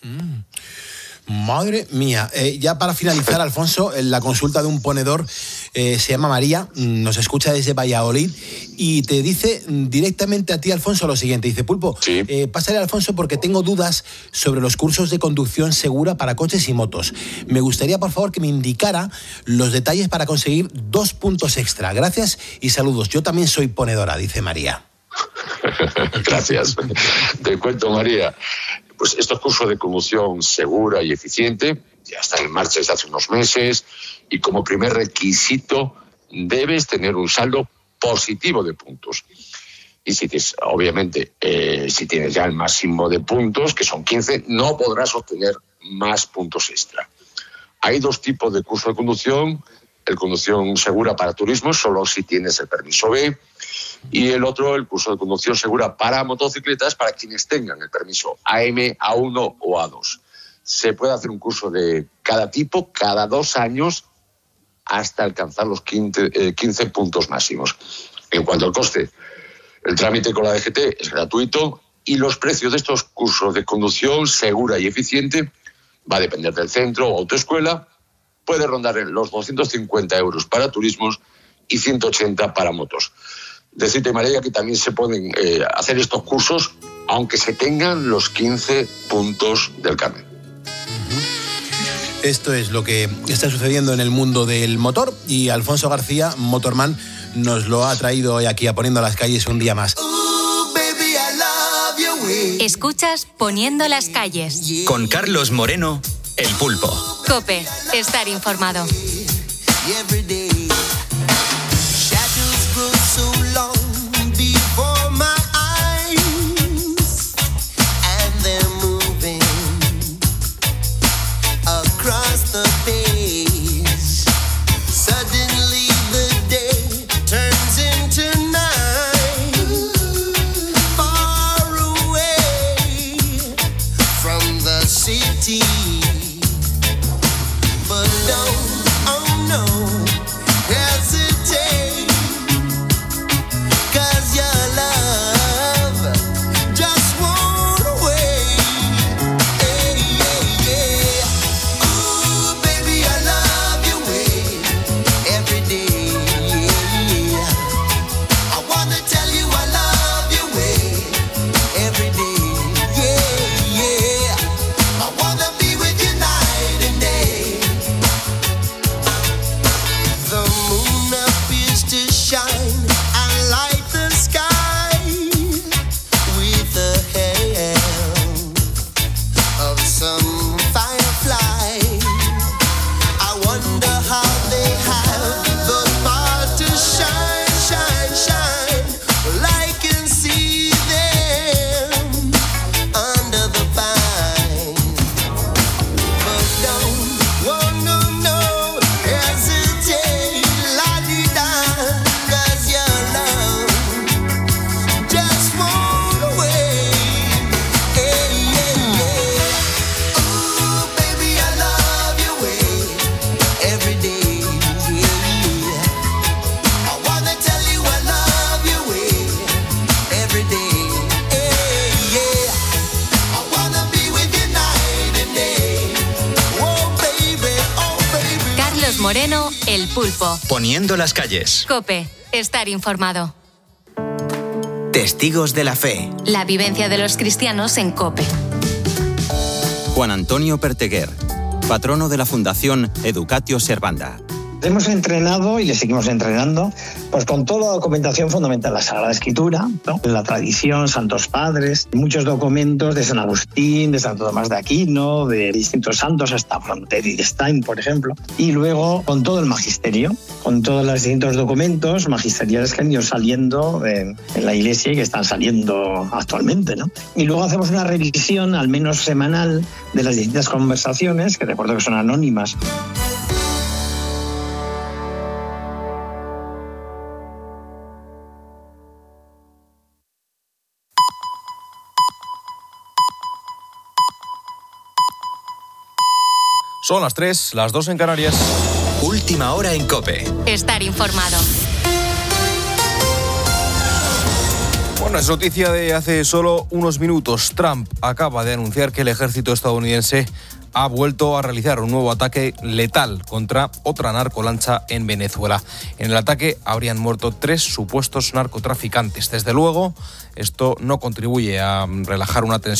Madre mía. Ya para finalizar, Alfonso, la consulta de un ponedor se llama María, nos escucha desde Valladolid y te dice directamente a ti, Alfonso, lo siguiente. Dice, Pulpo,
sí.
Pásale, Alfonso, porque tengo dudas sobre los cursos de conducción segura para coches y motos. Me gustaría, por favor, que me indicara los detalles para conseguir 2 puntos extra. Gracias y saludos. Yo también soy ponedora, dice María.
Gracias. Te cuento, María. Pues estos cursos de conducción segura y eficiente ya están en marcha desde hace unos meses y como primer requisito debes tener un saldo positivo de puntos. Y si tienes, obviamente, si tienes ya el máximo de puntos, que son 15, no podrás obtener más puntos extra. Hay 2 tipos de curso de conducción. El conducción segura para turismo, solo si tienes el permiso B, y el otro, el curso de conducción segura para motocicletas, para quienes tengan el permiso AM, A1 o A2. Se puede hacer un curso de cada tipo, cada 2 años, hasta alcanzar los 15 puntos máximos. En cuanto al coste, el trámite con la DGT es gratuito y los precios de estos cursos de conducción segura y eficiente va a depender del centro o autoescuela. Puede rondar en los 250 euros para turismos y 180 para motos. Decirte, María, que también se pueden hacer estos cursos aunque se tengan los 15 puntos del carnet.
Esto es lo que está sucediendo en el mundo del motor y Alfonso García, Motorman, nos lo ha traído hoy aquí a Poniendo las Calles un día más.
Escuchas Poniendo las Calles.
Con Carlos Moreno, El Pulpo.
COPE, estar informado.
But don't, oh no.
Moreno, El Pulpo.
Poniendo las calles.
COPE. Estar informado.
Testigos de la fe.
La vivencia de los cristianos en COPE.
Juan Antonio Perteguer, patrono de la Fundación Educatio Servanda.
Hemos entrenado y le seguimos entrenando pues con toda la documentación fundamental, la Sagrada Escritura, ¿no? La tradición, santos padres, muchos documentos de San Agustín, de Santo Tomás de Aquino, de distintos santos, hasta Fronteridstein, por ejemplo. Y luego con todo el magisterio, con todos los distintos documentos magisteriales que han ido saliendo en la Iglesia y que están saliendo actualmente, ¿no? Y luego hacemos una revisión, al menos semanal, de las distintas conversaciones, que recuerdo que son anónimas.
Son las 3, las 2 en Canarias.
Última hora en COPE.
Estar informado.
Bueno, es noticia de hace solo unos minutos. Trump acaba de anunciar que el ejército estadounidense ha vuelto a realizar un nuevo ataque letal contra otra narcolancha en Venezuela. En el ataque habrían muerto 3 supuestos narcotraficantes. Desde luego, esto no contribuye a relajar una tensión